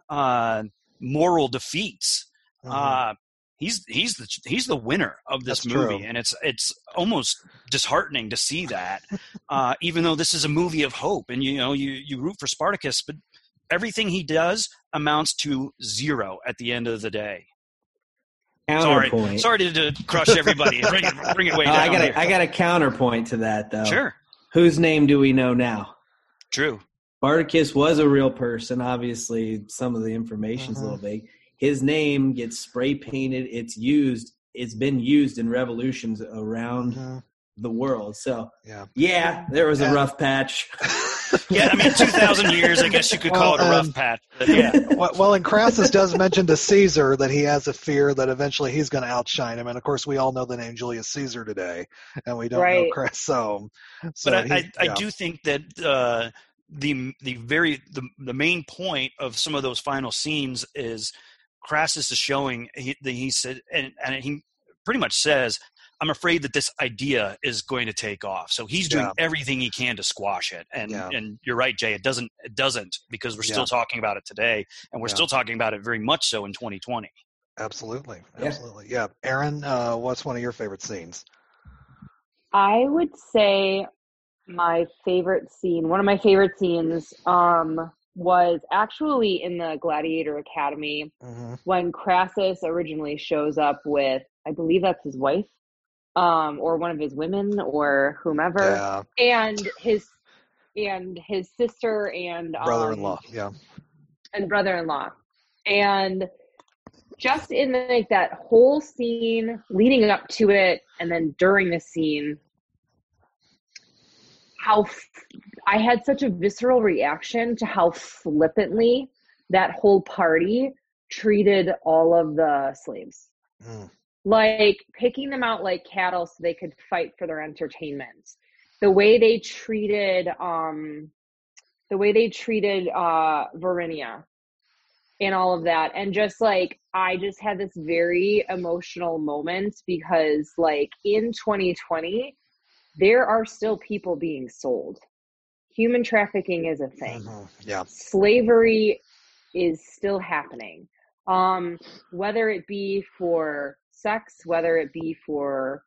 K: moral defeats, he's the winner of this movie, true. And it's almost disheartening to see that. Even though this is a movie of hope, and you root for Spartacus, but everything he does amounts to 0 at the end of the day.
L: Counterpoint.
K: Sorry to crush everybody. Bring it way down.
L: I got a counterpoint to that, though.
K: Sure.
L: Whose name do we know now?
K: True.
L: Spartacus was a real person. Obviously, some of the information's a little vague. His name gets spray painted. It's been used in revolutions around the world. So, there was a rough patch.
K: Yeah, I mean, 2,000 years, I guess you could call it a rough patch. But yeah.
J: Well, and Crassus does mention to Caesar that he has a fear that eventually he's going to outshine him. And, of course, we all know the name Julius Caesar today, and we don't know Crassus. So
K: but I do think that the main point of some of those final scenes is Crassus is showing he said, and he pretty much says, I'm afraid that this idea is going to take off. So he's doing everything he can to squash it. And you're right, Jay, it doesn't because we're still talking about it today, and we're still talking about it very much so in 2020.
J: Absolutely. Yeah. Aaron, what's one of your favorite scenes?
M: I would say one of my favorite scenes was actually in the Gladiator Academy when Crassus originally shows up with, I believe that's his wife, or one of his women or whomever, and his sister and
J: brother-in-law,
M: and brother-in-law, and just in like that whole scene leading up to it, and then during the scene, how I had such a visceral reaction to how flippantly that whole party treated all of the slaves. Like picking them out like cattle so they could fight for their entertainment. The way they treated Varinia and all of that. And just like, I just had this very emotional moment because like in 2020, there are still people being sold. Human trafficking is a thing. Slavery is still happening. Whether it be for sex, whether it be for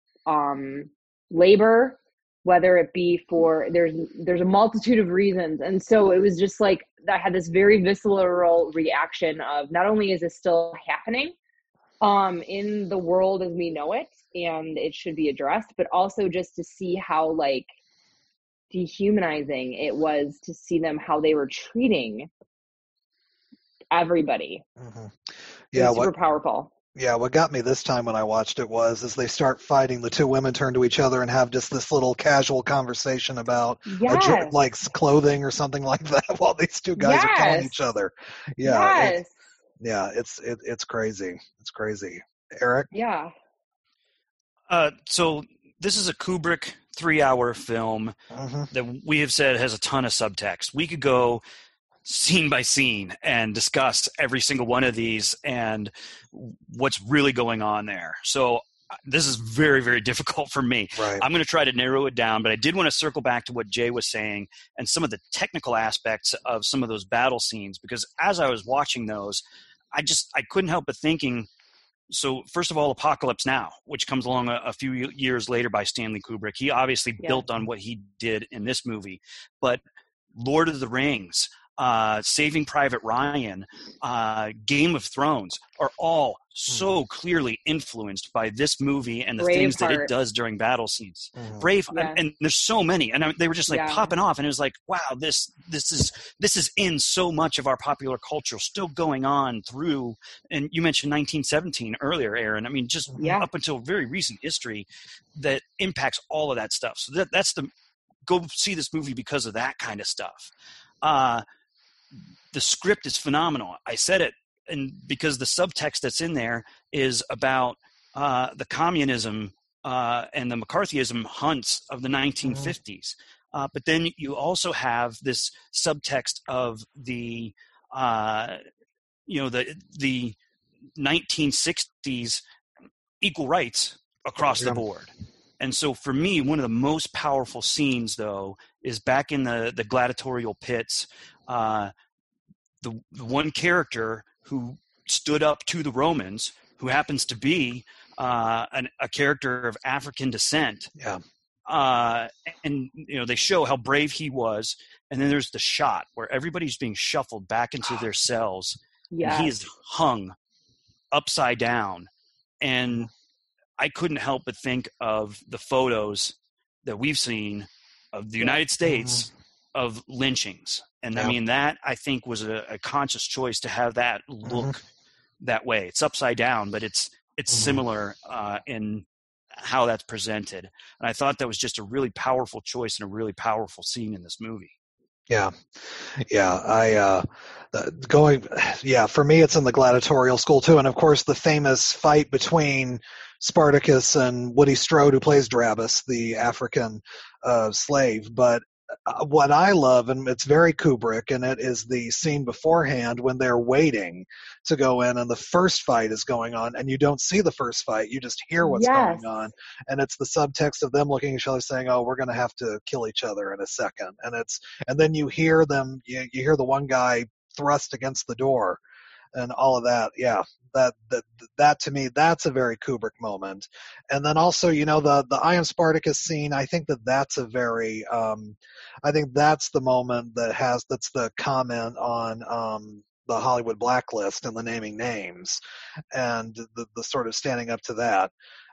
M: labor, whether it be for there's a multitude of reasons. And so it was just like I had this very visceral reaction of not only is this still happening in the world as we know it, and it should be addressed, but also just to see how like dehumanizing it was to see them, how they were treating everybody. Super powerful.
J: Yeah, what got me this time when I watched it was as they start fighting, the two women turn to each other and have just this little casual conversation about like clothing or something like that while these two guys are killing each other. It's crazy. It's crazy. Eric?
M: Yeah.
K: So this is a Kubrick 3-hour film that we have said has a ton of subtext. We could go scene by scene and discuss every single one of these and what's really going on there. So this is very, very difficult for me. I'm going to try to narrow it down, but I did want to circle back to what Jay was saying and some of the technical aspects of some of those battle scenes, because as I was watching those, I couldn't help but thinking, so first of all, Apocalypse Now, which comes along a few years later by Stanley Kubrick. He obviously built on what he did in this movie, but Lord of the Rings, Saving Private Ryan, Game of Thrones are all so clearly influenced by this movie and the things that it does during battle scenes. And there's so many, and they were just like popping off, and it was like, wow, this is in so much of our popular culture, still going on through. And you mentioned 1917 earlier, Aaron. I mean, just up until very recent history that impacts all of that stuff. So that's go see this movie because of that kind of stuff. The script is phenomenal. I said it, and because the subtext that's in there is about the communism and the McCarthyism hunts of the 1950s. But then you also have this subtext of the 1960s equal rights across the board. And so for me, one of the most powerful scenes, though, is back in the gladiatorial pits. The one character who stood up to the Romans, who happens to be a character of African descent. And they show how brave he was. And then there's the shot where everybody's being shuffled back into their cells. And he is hung upside down. And I couldn't help but think of the photos that we've seen of the United States of lynchings. And I mean, that I think was a conscious choice to have that look that way. It's upside down, but it's similar in how that's presented. And I thought that was just a really powerful choice and a really powerful scene in this movie.
J: Yeah. For me, it's in the gladiatorial school too. And of course, the famous fight between Spartacus and Woody Strode, who plays Drabus, the African slave. But what I love, and it's very Kubrick, and it is the scene beforehand when they're waiting to go in and the first fight is going on, and you don't see the first fight, you just hear what's going on, and it's the subtext of them looking at each other saying, oh, we're going to have to kill each other in a second. And then you hear them, you hear the one guy thrust against the door and all of that. Yeah. That to me, that's a very Kubrick moment. And then also, the I Am Spartacus scene, I think that's a very, I think that's the moment that's the comment on the Hollywood blacklist and the naming names and the sort of standing up to that.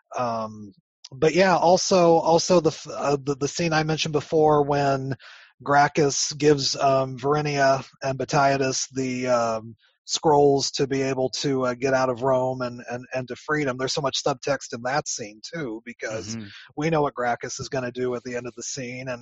J: But yeah, also the scene I mentioned before when Gracchus gives Varinia and Batiatus the scrolls to be able to get out of Rome and to freedom. There's so much subtext in that scene too, because we know what Gracchus is going to do at the end of the scene, and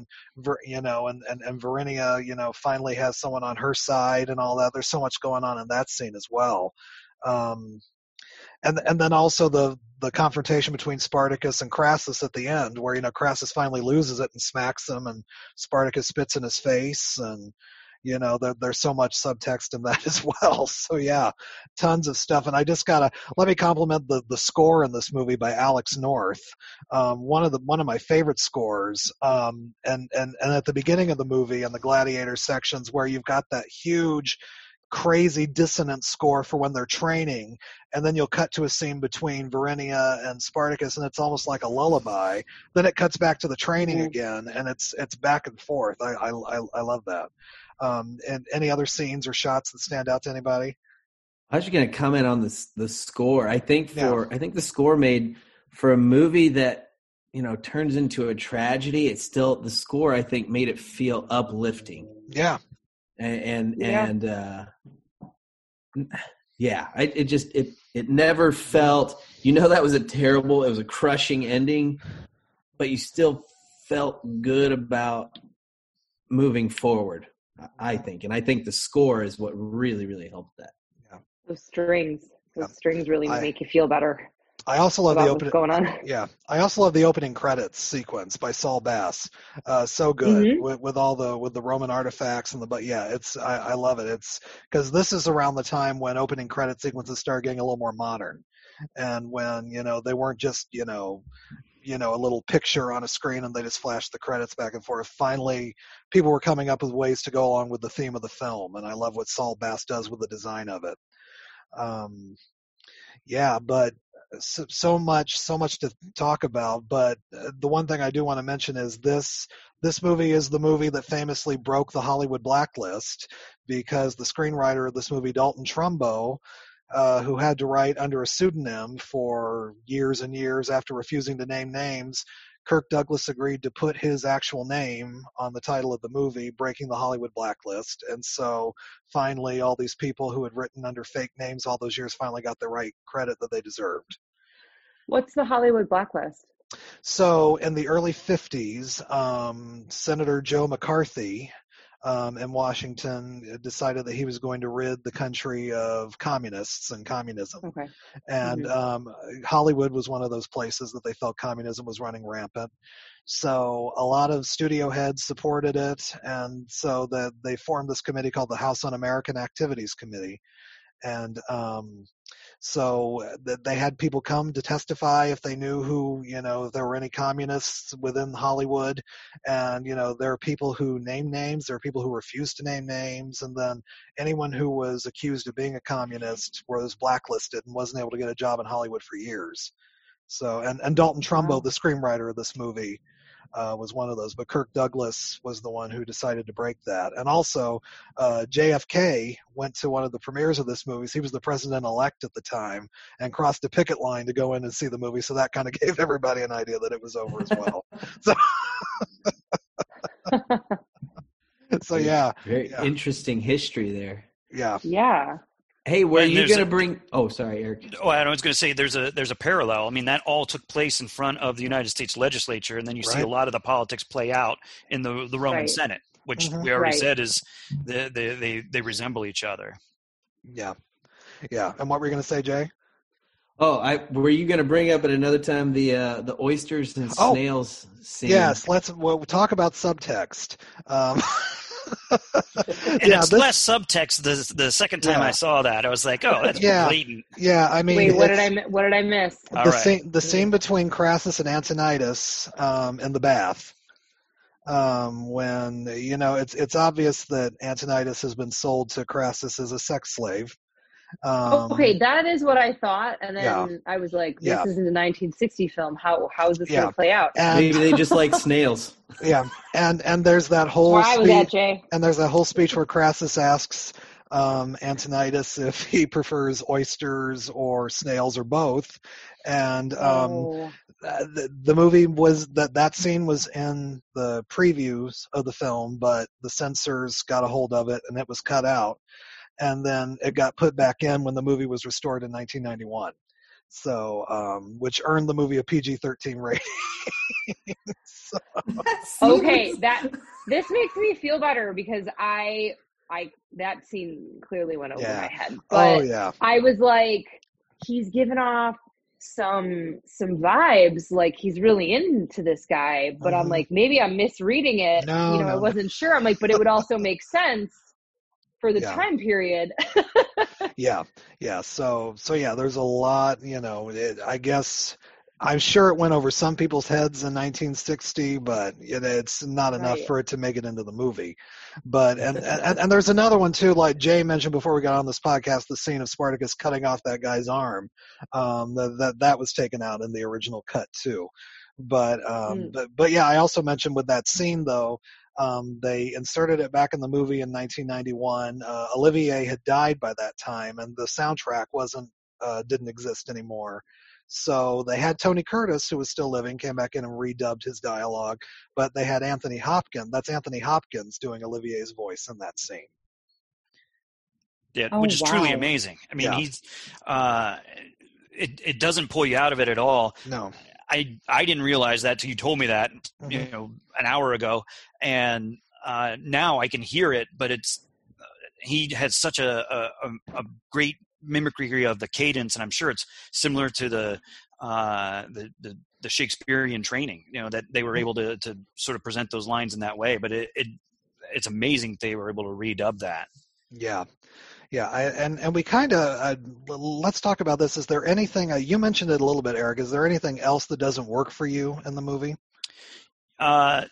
J: and Varinia, finally has someone on her side and all that. There's so much going on in that scene as well. And then also the confrontation between Spartacus and Crassus at the end, where Crassus finally loses it and smacks him, and Spartacus spits in his face, and there's so much subtext in that as well. So yeah, tons of stuff. And I just let me compliment the score in this movie by Alex North. One of my favorite scores. And at the beginning of the movie in the gladiator sections where you've got that huge, crazy dissonant score for when they're training, and then you'll cut to a scene between Varinia and Spartacus, and it's almost like a lullaby. Then it cuts back to the training again, and it's back and forth. I love that. And any other scenes or shots that stand out to anybody?
L: I was just going to comment on the score. I think the score made for a movie that turns into a tragedy. It's still the score. I think made it feel uplifting.
J: Yeah.
L: It never felt. That was it was a crushing ending, but you still felt good about moving forward. I think the score is what really, really helped that.
J: Yeah.
M: Those strings really make you feel better.
J: I also love the opening.
M: What's going on?
J: Yeah, I also love the opening credits sequence by Saul Bass. So good with all the Roman artifacts and I love it. It's because this is around the time when opening credit sequences started getting a little more modern, and when they weren't just a little picture on a screen and they just flashed the credits back and forth. Finally, people were coming up with ways to go along with the theme of the film, and I love what Saul Bass does with the design of it. But so much to talk about. But the one thing I do want to mention is this movie is the movie that famously broke the Hollywood blacklist, because the screenwriter of this movie, Dalton Trumbo, who had to write under a pseudonym for years and years after refusing to name names, Kirk Douglas agreed to put his actual name on the title of the movie, breaking the Hollywood blacklist. And so finally, all these people who had written under fake names all those years finally got the right credit that they deserved.
M: What's the Hollywood blacklist?
J: So in the early 50s, Senator Joe McCarthy in Washington decided that he was going to rid the country of communists and communism.
M: Okay.
J: And Hollywood was one of those places that they felt communism was running rampant. So a lot of studio heads supported it, and so that they formed this committee called the House Un-American Activities Committee. And so they had people come to testify if they knew who, if there were any communists within Hollywood. And, there are people who name names, there are people who refuse to name names. And then anyone who was accused of being a communist was blacklisted and wasn't able to get a job in Hollywood for years. So, and Dalton Trumbo, the screenwriter of this movie, was one of those, but Kirk Douglas was the one who decided to break that. And also, JFK went to one of the premieres of this movie. He was the president-elect at the time and crossed a picket line to go in and see the movie, so that kind of gave everybody an idea that it was over as well. So yeah.
L: Very interesting history there.
J: Yeah.
M: Yeah.
L: Hey, were you going to bring – oh, sorry, Eric.
K: Oh, I was going to say there's a parallel. I mean, that all took place in front of the United States legislature, and then you see a lot of the politics play out in the Roman Senate. which we already
M: Right.
K: said is they resemble each other.
J: Yeah. And what were you going to say, Jay?
L: Oh, were you going to bring up at another time the oysters and snails scene?
J: Yes, we'll talk about subtext.
K: And it's less subtext. The second time I saw that, I was like, "Oh, that's blatant."
J: Yeah, I mean,
M: wait, what did I miss?
J: The scene between Crassus and Antonidas in the bath. When it's obvious that Antonidas has been sold to Crassus as a sex slave.
M: Okay, that is what I thought, and then I was like, "This is in the 1960 film. How is this going to play out?"
J: And,
L: maybe they just like snails.
J: Yeah, and there's that whole
M: where I was at, Jay.
J: And there's that whole speech where Crassus asks Antonidas if he prefers oysters or snails or both, and the movie was that scene was in the previews of the film, but the censors got a hold of it and it was cut out. And then it got put back in when the movie was restored in 1991. So, which earned the movie a PG-13 rating. So.
M: Okay, this makes me feel better because I that scene clearly went over my head. But I was like, he's given off some vibes like he's really into this guy, but I'm like, maybe I'm misreading it. I wasn't sure. I'm like, but it would also make sense for the time period.
J: Yeah. So there's a lot, I guess, I'm sure it went over some people's heads in 1960, but it's not enough for it to make it into the movie. But, and there's another one too, like Jay mentioned before we got on this podcast, the scene of Spartacus cutting off that guy's arm, that was taken out in the original cut too. But yeah, I also mentioned with that scene though, they inserted it back in the movie in 1991. Olivier had died by that time, and the soundtrack didn't exist anymore. So they had Tony Curtis, who was still living, came back in and redubbed his dialogue. But they had Anthony Hopkins. That's Anthony Hopkins doing Olivier's voice in that scene.
K: Yeah, which is truly amazing. I mean, he's it doesn't pull you out of it at all.
J: No.
K: I didn't realize that till you told me that, an hour ago, and now I can hear it. But he has such a great mimicry of the cadence, and I'm sure it's similar to the Shakespearean training. That they were able to sort of present those lines in that way. But it's amazing that they were able to redub that.
J: Yeah. Yeah, and we kind of let's talk about this. Is there anything you mentioned it a little bit, Eric? Is there anything else that doesn't work for you in the movie?
K: The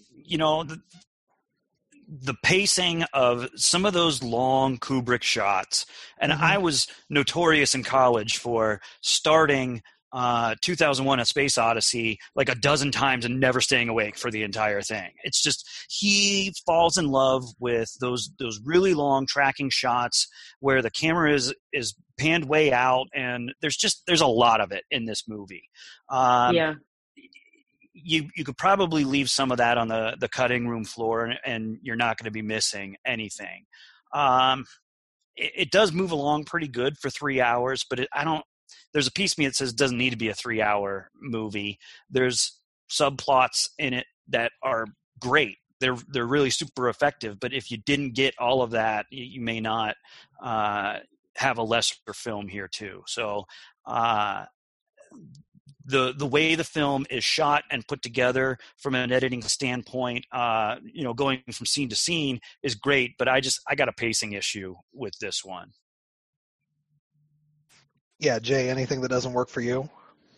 K: pacing of some of those long Kubrick shots, and I was notorious in college for starting 2001: A Space Odyssey like a dozen times and never staying awake for the entire thing. It's just he falls in love with those really long tracking shots where the camera is panned way out, and there's a lot of it in this movie. You could probably leave some of that on the cutting room floor, and you're not going to be missing anything. It does move along pretty good for 3 hours, but there's a piece of me that says it doesn't need to be a 3-hour movie. There's subplots in it that are great. They're really super effective. But if you didn't get all of that, you may not have a lesser film here too. So the way the film is shot and put together from an editing standpoint, going from scene to scene is great. But I got a pacing issue with this one.
J: Yeah, Jay, anything that doesn't work for you?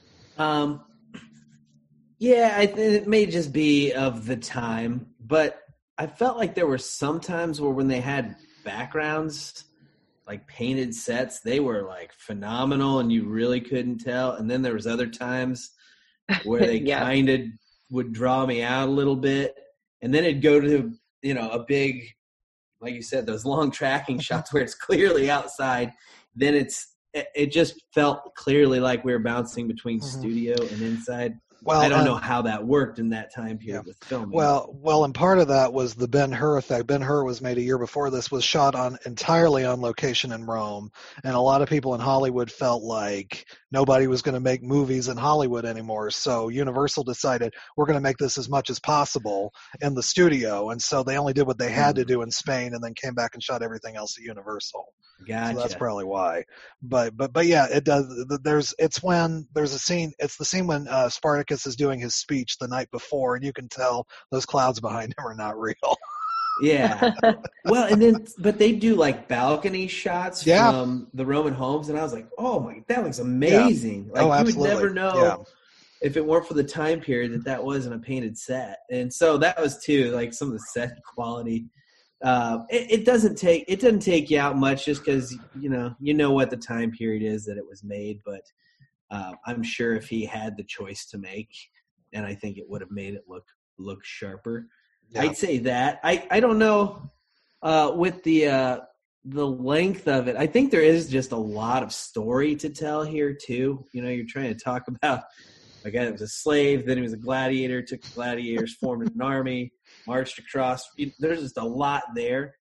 L: It may just be of the time, but I felt like there were some times where when they had backgrounds, like painted sets, they were like phenomenal and you really couldn't tell. And then there was other times where they kind of would draw me out a little bit. And then it'd go to, a big, like you said, those long tracking shots where it's clearly outside. Then it just felt clearly like we were bouncing between studio and inside.
J: Well,
L: I don't know how that worked in that time period with filming.
J: Well, and part of that was the Ben-Hur effect. Ben-Hur was made a year before this, was shot entirely on location in Rome, and a lot of people in Hollywood felt like nobody was going to make movies in Hollywood anymore. So Universal decided we're going to make this as much as possible in the studio, and so they only did what they had to do in Spain, and then came back and shot everything else at Universal.
L: Gotcha.
J: So that's probably why. But yeah, it does. It's when there's a scene. It's the scene when Spartacus is doing his speech the night before, and you can tell those clouds behind him are not real.
L: Yeah. Well, and then but they do like balcony shots from the Roman homes, and I was like, oh my, that looks amazing.
J: Yeah.
L: Like
J: absolutely.
L: You would never know if it weren't for the time period that wasn't a painted set, and so that was too like some of the set quality. It doesn't take you out much just because you know what the time period is that it was made, but I'm sure if he had the choice to make, and I think it would have made it look sharper. Yeah. I'd say that. I don't know with the length of it. I think there is just a lot of story to tell here too. You're trying to talk about a guy that was a slave, then he was a gladiator, took the gladiators, formed an army, marched across. There's just a lot there.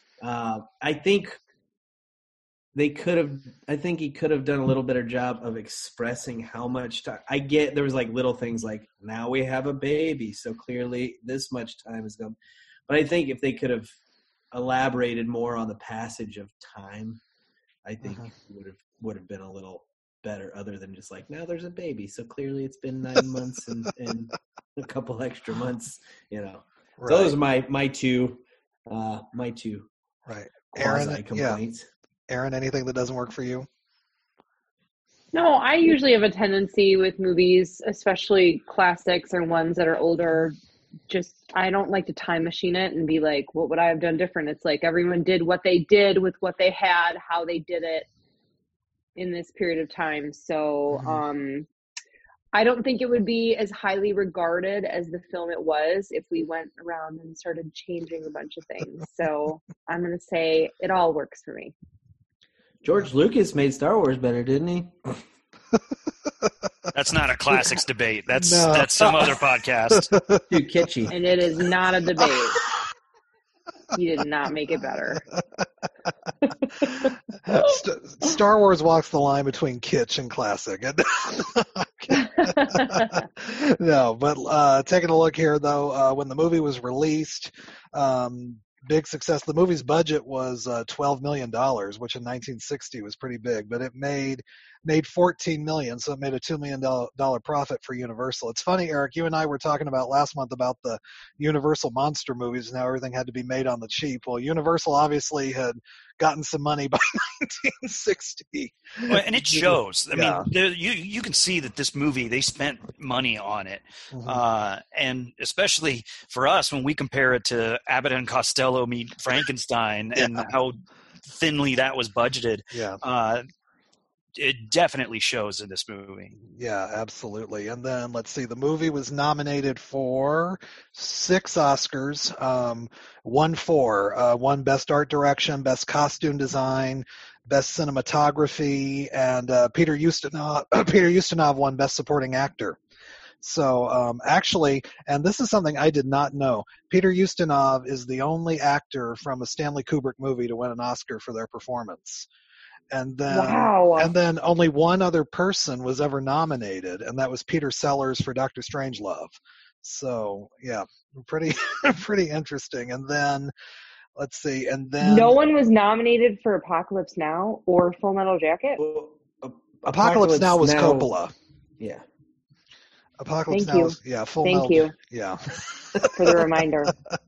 L: I think he could have done a little better job of expressing how much time. I get there was like little things like, now we have a baby, so clearly this much time is gone. But I think if they could have elaborated more on the passage of time, I think would have been a little better, other than just like, now there's a baby, so clearly it's been 9 months and a couple extra months, Right. So those are my two
J: right.
L: Aaron, complaints.
J: Aaron, anything that doesn't work for you?
M: No, I usually have a tendency with movies, especially classics or ones that are older, I don't like to time machine it and be like, what would I have done different? It's like everyone did what they did with what they had, how they did it in this period of time. So I don't think it would be as highly regarded as the film it was if we went around and started changing a bunch of things. So I'm going to say it all works for me.
L: George Lucas made Star Wars better, didn't he?
K: That's not a classics debate. That's some other podcast.
L: Too kitschy.
M: And it is not a debate. He did not make it better.
J: Star Wars walks the line between kitsch and classic. No, but taking a look here, though, when the movie was released, big success. The movie's budget was $12 million, which in 1960 was pretty big, but it made $14 million, so it made a $2 million profit for Universal. It's funny, Eric, you and I were talking about last month about the Universal monster movies and how everything had to be made on the cheap. Well, Universal obviously had gotten some money by 1960.
K: Well, and it shows. I mean, you can see that this movie, they spent money on it. And especially for us, when we compare it to Abbott and Costello meet Frankenstein and how thinly that was budgeted. It definitely shows in this movie.
J: Yeah, absolutely. And then let's see, the movie was nominated for 6 Oscars, won 4, won Best Art Direction, Best Costume Design, Best Cinematography, and Peter Ustinov won Best Supporting Actor. So actually, and this is something I did not know, Peter Ustinov is the only actor from a Stanley Kubrick movie to win an Oscar for their performance. And then only one other person was ever nominated, and that was Peter Sellers for Dr. Strangelove. So yeah, pretty interesting. And then let's see, and then
M: no one was nominated for Apocalypse Now or Full Metal Jacket.
J: Apocalypse Now was Coppola.
L: Yeah.
J: Apocalypse Now was Full Metal.
M: Thank you.
J: Yeah.
M: For the reminder.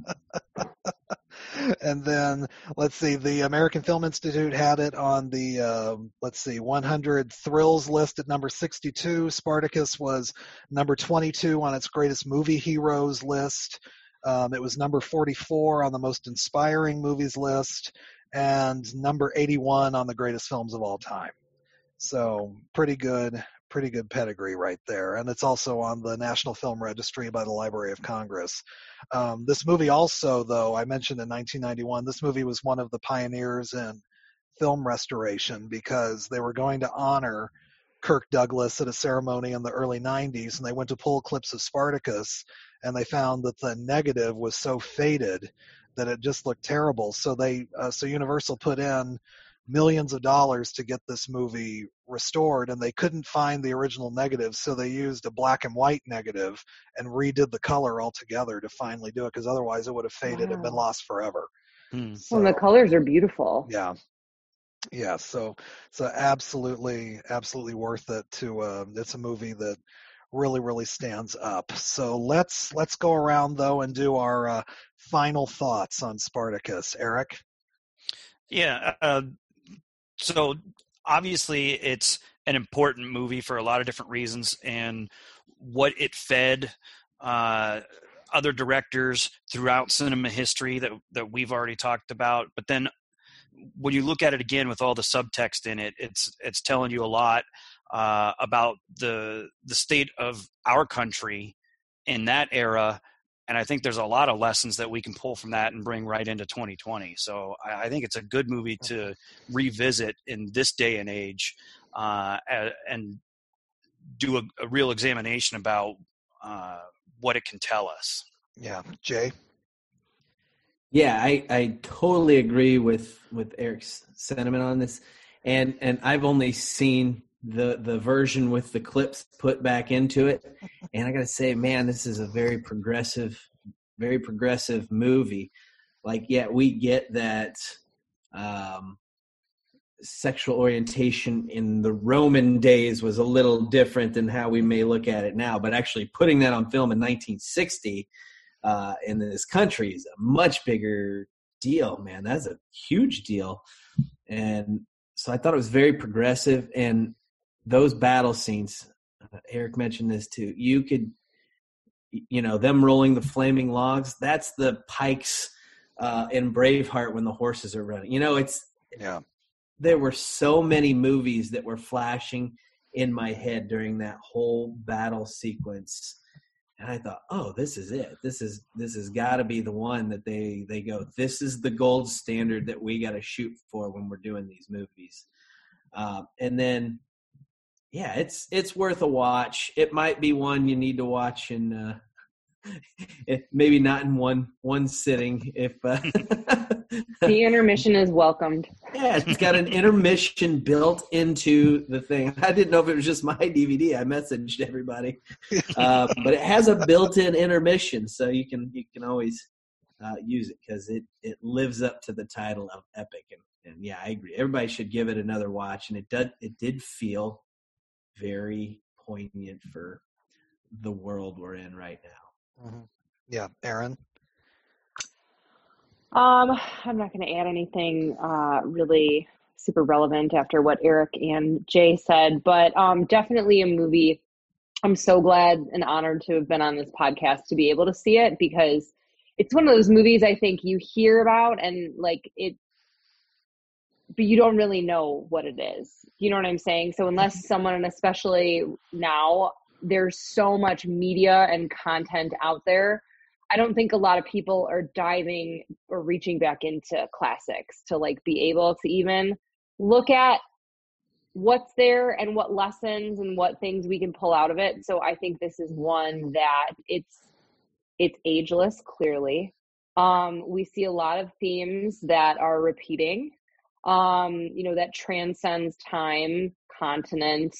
J: And then, let's see, the American Film Institute had it on the, 100 Thrills list at number 62. Spartacus was number 22 on its greatest movie heroes list. It was number 44 on the most inspiring movies list, and number 81 on the greatest films of all time. So, pretty good pedigree right there. And it's also on the National Film Registry by the Library of Congress. This movie also, though, I mentioned in 1991, this movie was one of the pioneers in film restoration because they were going to honor Kirk Douglas at a ceremony in the early 90s, and they went to pull clips of Spartacus, and they found that the negative was so faded that it just looked terrible. So so Universal put in millions of dollars to get this movie restored, and they couldn't find the original negative, so they used a black and white negative and redid the color altogether to finally do it, because otherwise it would have faded and been lost forever.
M: So, well, the colors are beautiful.
J: Yeah, so absolutely worth it. It's a movie that really stands up. So let's go around though and do our final thoughts on Spartacus. Eric?
K: Yeah, so obviously it's an important movie for a lot of different reasons, and what it fed other directors throughout cinema history that we've already talked about. But then when you look at it again with all the subtext in it, it's telling you a lot about the state of our country in that era. And I think there's a lot of lessons that we can pull from that and bring right into 2020. So I think it's a good movie to revisit in this day and age, and do a real examination about what it can tell us.
J: Yeah. Jay?
L: Yeah, I totally agree with Eric's sentiment on this. And I've only seen the version with the clips put back into it. And I got to say, man, this is a very progressive movie. Like, yeah, we get that sexual orientation in the Roman days was a little different than how we may look at it now. But actually putting that on film in 1960 in this country is a much bigger deal, man. That's a huge deal. And so I thought it was very progressive. And those battle scenes, Eric mentioned this too, you could, them rolling the flaming logs, that's the pikes in Braveheart when the horses are running. There were so many movies that were flashing in my head during that whole battle sequence. And I thought, oh, this is it. This has got to be the one that they go, this is the gold standard that we got to shoot for when we're doing these movies. And then, yeah, it's worth a watch. It might be one you need to watch in maybe not in one sitting. If
M: the intermission is welcomed.
L: Yeah, it's got an intermission built into the thing. I didn't know if it was just my DVD. I messaged everybody, but it has a built-in intermission, so you can always use it because it lives up to the title of epic. And yeah, I agree. Everybody should give it another watch, and it did feel very poignant for the world we're in right now.
J: Mm-hmm. Yeah, Aaron?
M: I'm not going to add anything really super relevant after what Eric and Jay said, but definitely a movie. I'm so glad and honored to have been on this podcast to be able to see it, because it's one of those movies I think you hear about and like it, but you don't really know what it is. You know what I'm saying? So unless someone, and especially now, there's so much media and content out there, I don't think a lot of people are diving or reaching back into classics to like be able to even look at what's there and what lessons and what things we can pull out of it. So I think this is one that it's ageless, clearly. We see a lot of themes that are repeating, that transcends time, continent.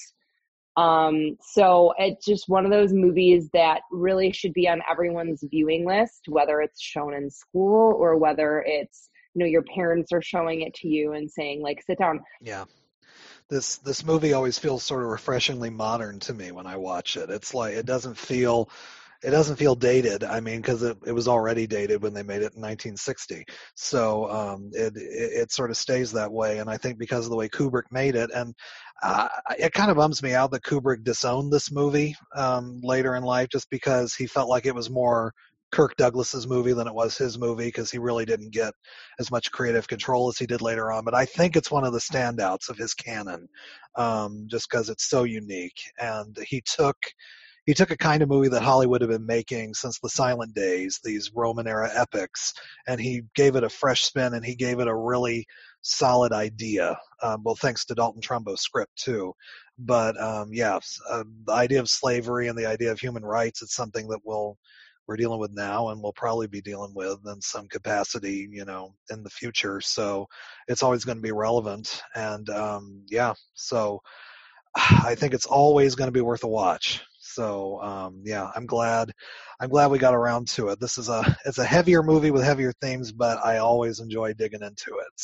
M: So it's just one of those movies that really should be on everyone's viewing list, whether it's shown in school or whether it's, your parents are showing it to you and saying like, sit down.
J: Yeah. This movie always feels sort of refreshingly modern to me when I watch it. It's like, it doesn't feel dated. I mean, because it was already dated when they made it in 1960. So it sort of stays that way. And I think because of the way Kubrick made it, and it kind of bums me out that Kubrick disowned this movie later in life, just because he felt like it was more Kirk Douglas's movie than it was his movie, because he really didn't get as much creative control as he did later on. But I think it's one of the standouts of his canon, just because it's so unique. And he took a kind of movie that Hollywood had been making since the silent days, these Roman era epics, and he gave it a fresh spin, and he gave it a really solid idea. Well, thanks to Dalton Trumbo's script too. But the idea of slavery and the idea of human rights, it's something that we're dealing with now, and we'll probably be dealing with in some capacity, in the future. So it's always going to be relevant. And so I think it's always going to be worth a watch. So I'm glad we got around to it. It's a heavier movie with heavier themes, but I always enjoy digging into it.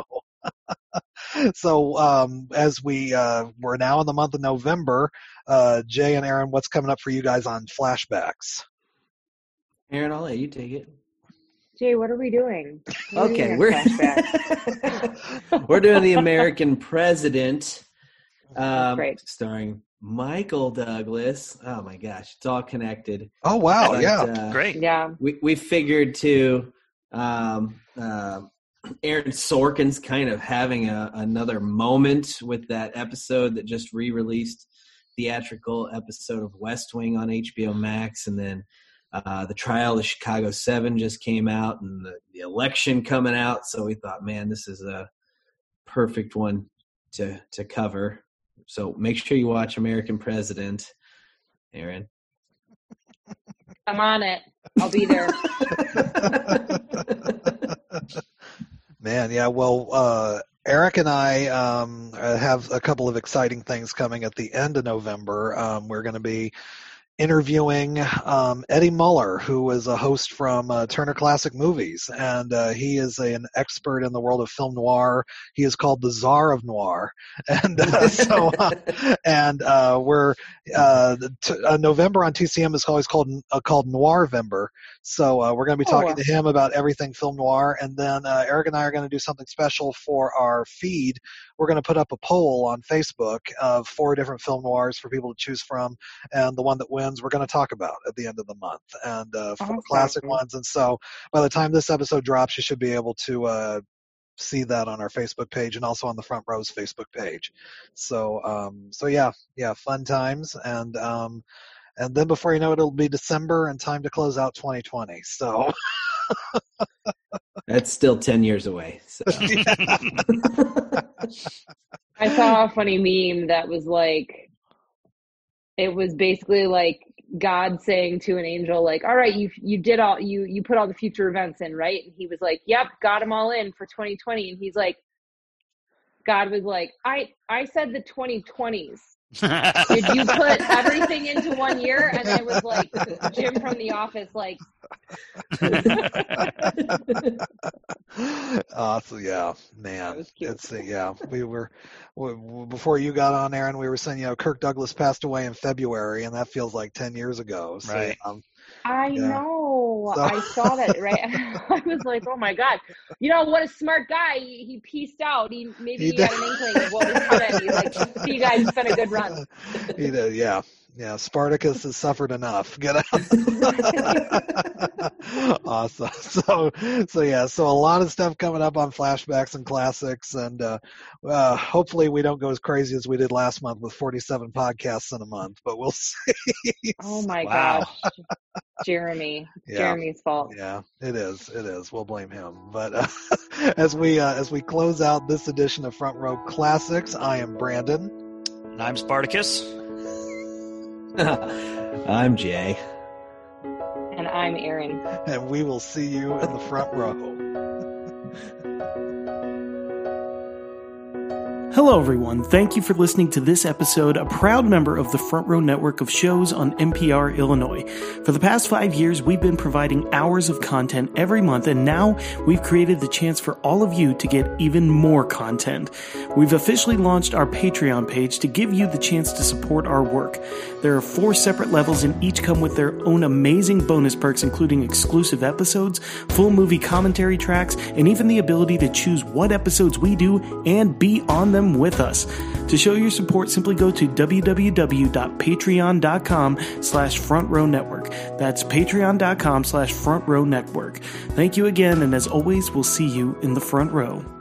J: So as we're now in the month of November, Jay and Aaron, what's coming up for you guys on flashbacks?
L: Aaron, I'll let you take it.
M: Jay, what are we doing?
L: We're doing The American President,
M: great.
L: starring Michael Douglas. Oh my gosh, it's all connected.
J: Oh wow, yeah,
K: great.
M: Yeah,
L: we figured to Aaron Sorkin's kind of having another moment with that episode that just re-released, theatrical episode of West Wing on HBO Max, and then the Trial of Chicago 7 just came out, and the election coming out. So we thought, man, this is a perfect one to cover. So make sure you watch American President, Aaron.
M: I'm on it. I'll be there.
J: Man, yeah. Well, Eric and I have a couple of exciting things coming at the end of November. We're going to be interviewing Eddie Muller, who is a host from Turner Classic Movies, and he is an expert in the world of film noir. He is called the Czar of Noir, and we're November on TCM is always called Noirvember. So we're going to be talking to him about everything film noir, and then Eric and I are going to do something special for our feed. We're going to put up a poll on Facebook of 4 different film noirs for people to choose from, and the one that wins we're going to talk about at the end of the month, and 4 classic ones. And so by the time this episode drops, you should be able to see that on our Facebook page and also on the Front Row's Facebook page. So fun times, and then before you know it, it'll be December and time to close out 2020. So
L: that's still 10 years away. So.
M: I saw a funny meme that was like, it was basically like God saying to an angel, like, all right, you did all, you put all the future events in, right? And he was like, yep, got them all in for 2020. And he's like, God was like, I said the 2020s. Did you put everything into 1 year? And it was like Jim from The Office, like.
J: Awesome, yeah, man. It's we were before you got on, Aaron. We were saying, Kirk Douglas passed away in February, and that feels like 10 years ago. So,
K: right.
M: I know. So. I saw that, right? I was like, oh my God. What a smart guy. He pieced out. He had an inkling of what was coming. He's like, see you guys, it's been a good run.
J: He did, yeah. Yeah, Spartacus has suffered enough. Get out. Awesome. So a lot of stuff coming up on flashbacks and classics, and hopefully we don't go as crazy as we did last month with 47 podcasts in a month, but we'll see.
M: Oh my gosh. Jeremy. Yeah. Jeremy's fault.
J: Yeah, it is. We'll blame him. But as we close out this edition of Front Row Classics, I am Brandon.
K: And I'm Spartacus.
L: I'm Jay.
M: And I'm Aaron.
J: And we will see you in the front row.
I: Hello, everyone. Thank you for listening to this episode, a proud member of the Front Row network of shows on NPR Illinois. For the past 5 years, we've been providing hours of content every month, and now we've created the chance for all of you to get even more content. We've officially launched our Patreon page to give you the chance to support our work. There are 4 separate levels, and each come with their own amazing bonus perks, including exclusive episodes, full movie commentary tracks, and even the ability to choose what episodes we do and be on them with us. To show your support, simply go to www.patreon.com/Front Row Network. That's patreon.com/Front Row Network. Thank you again, and as always, we'll see you in the front row.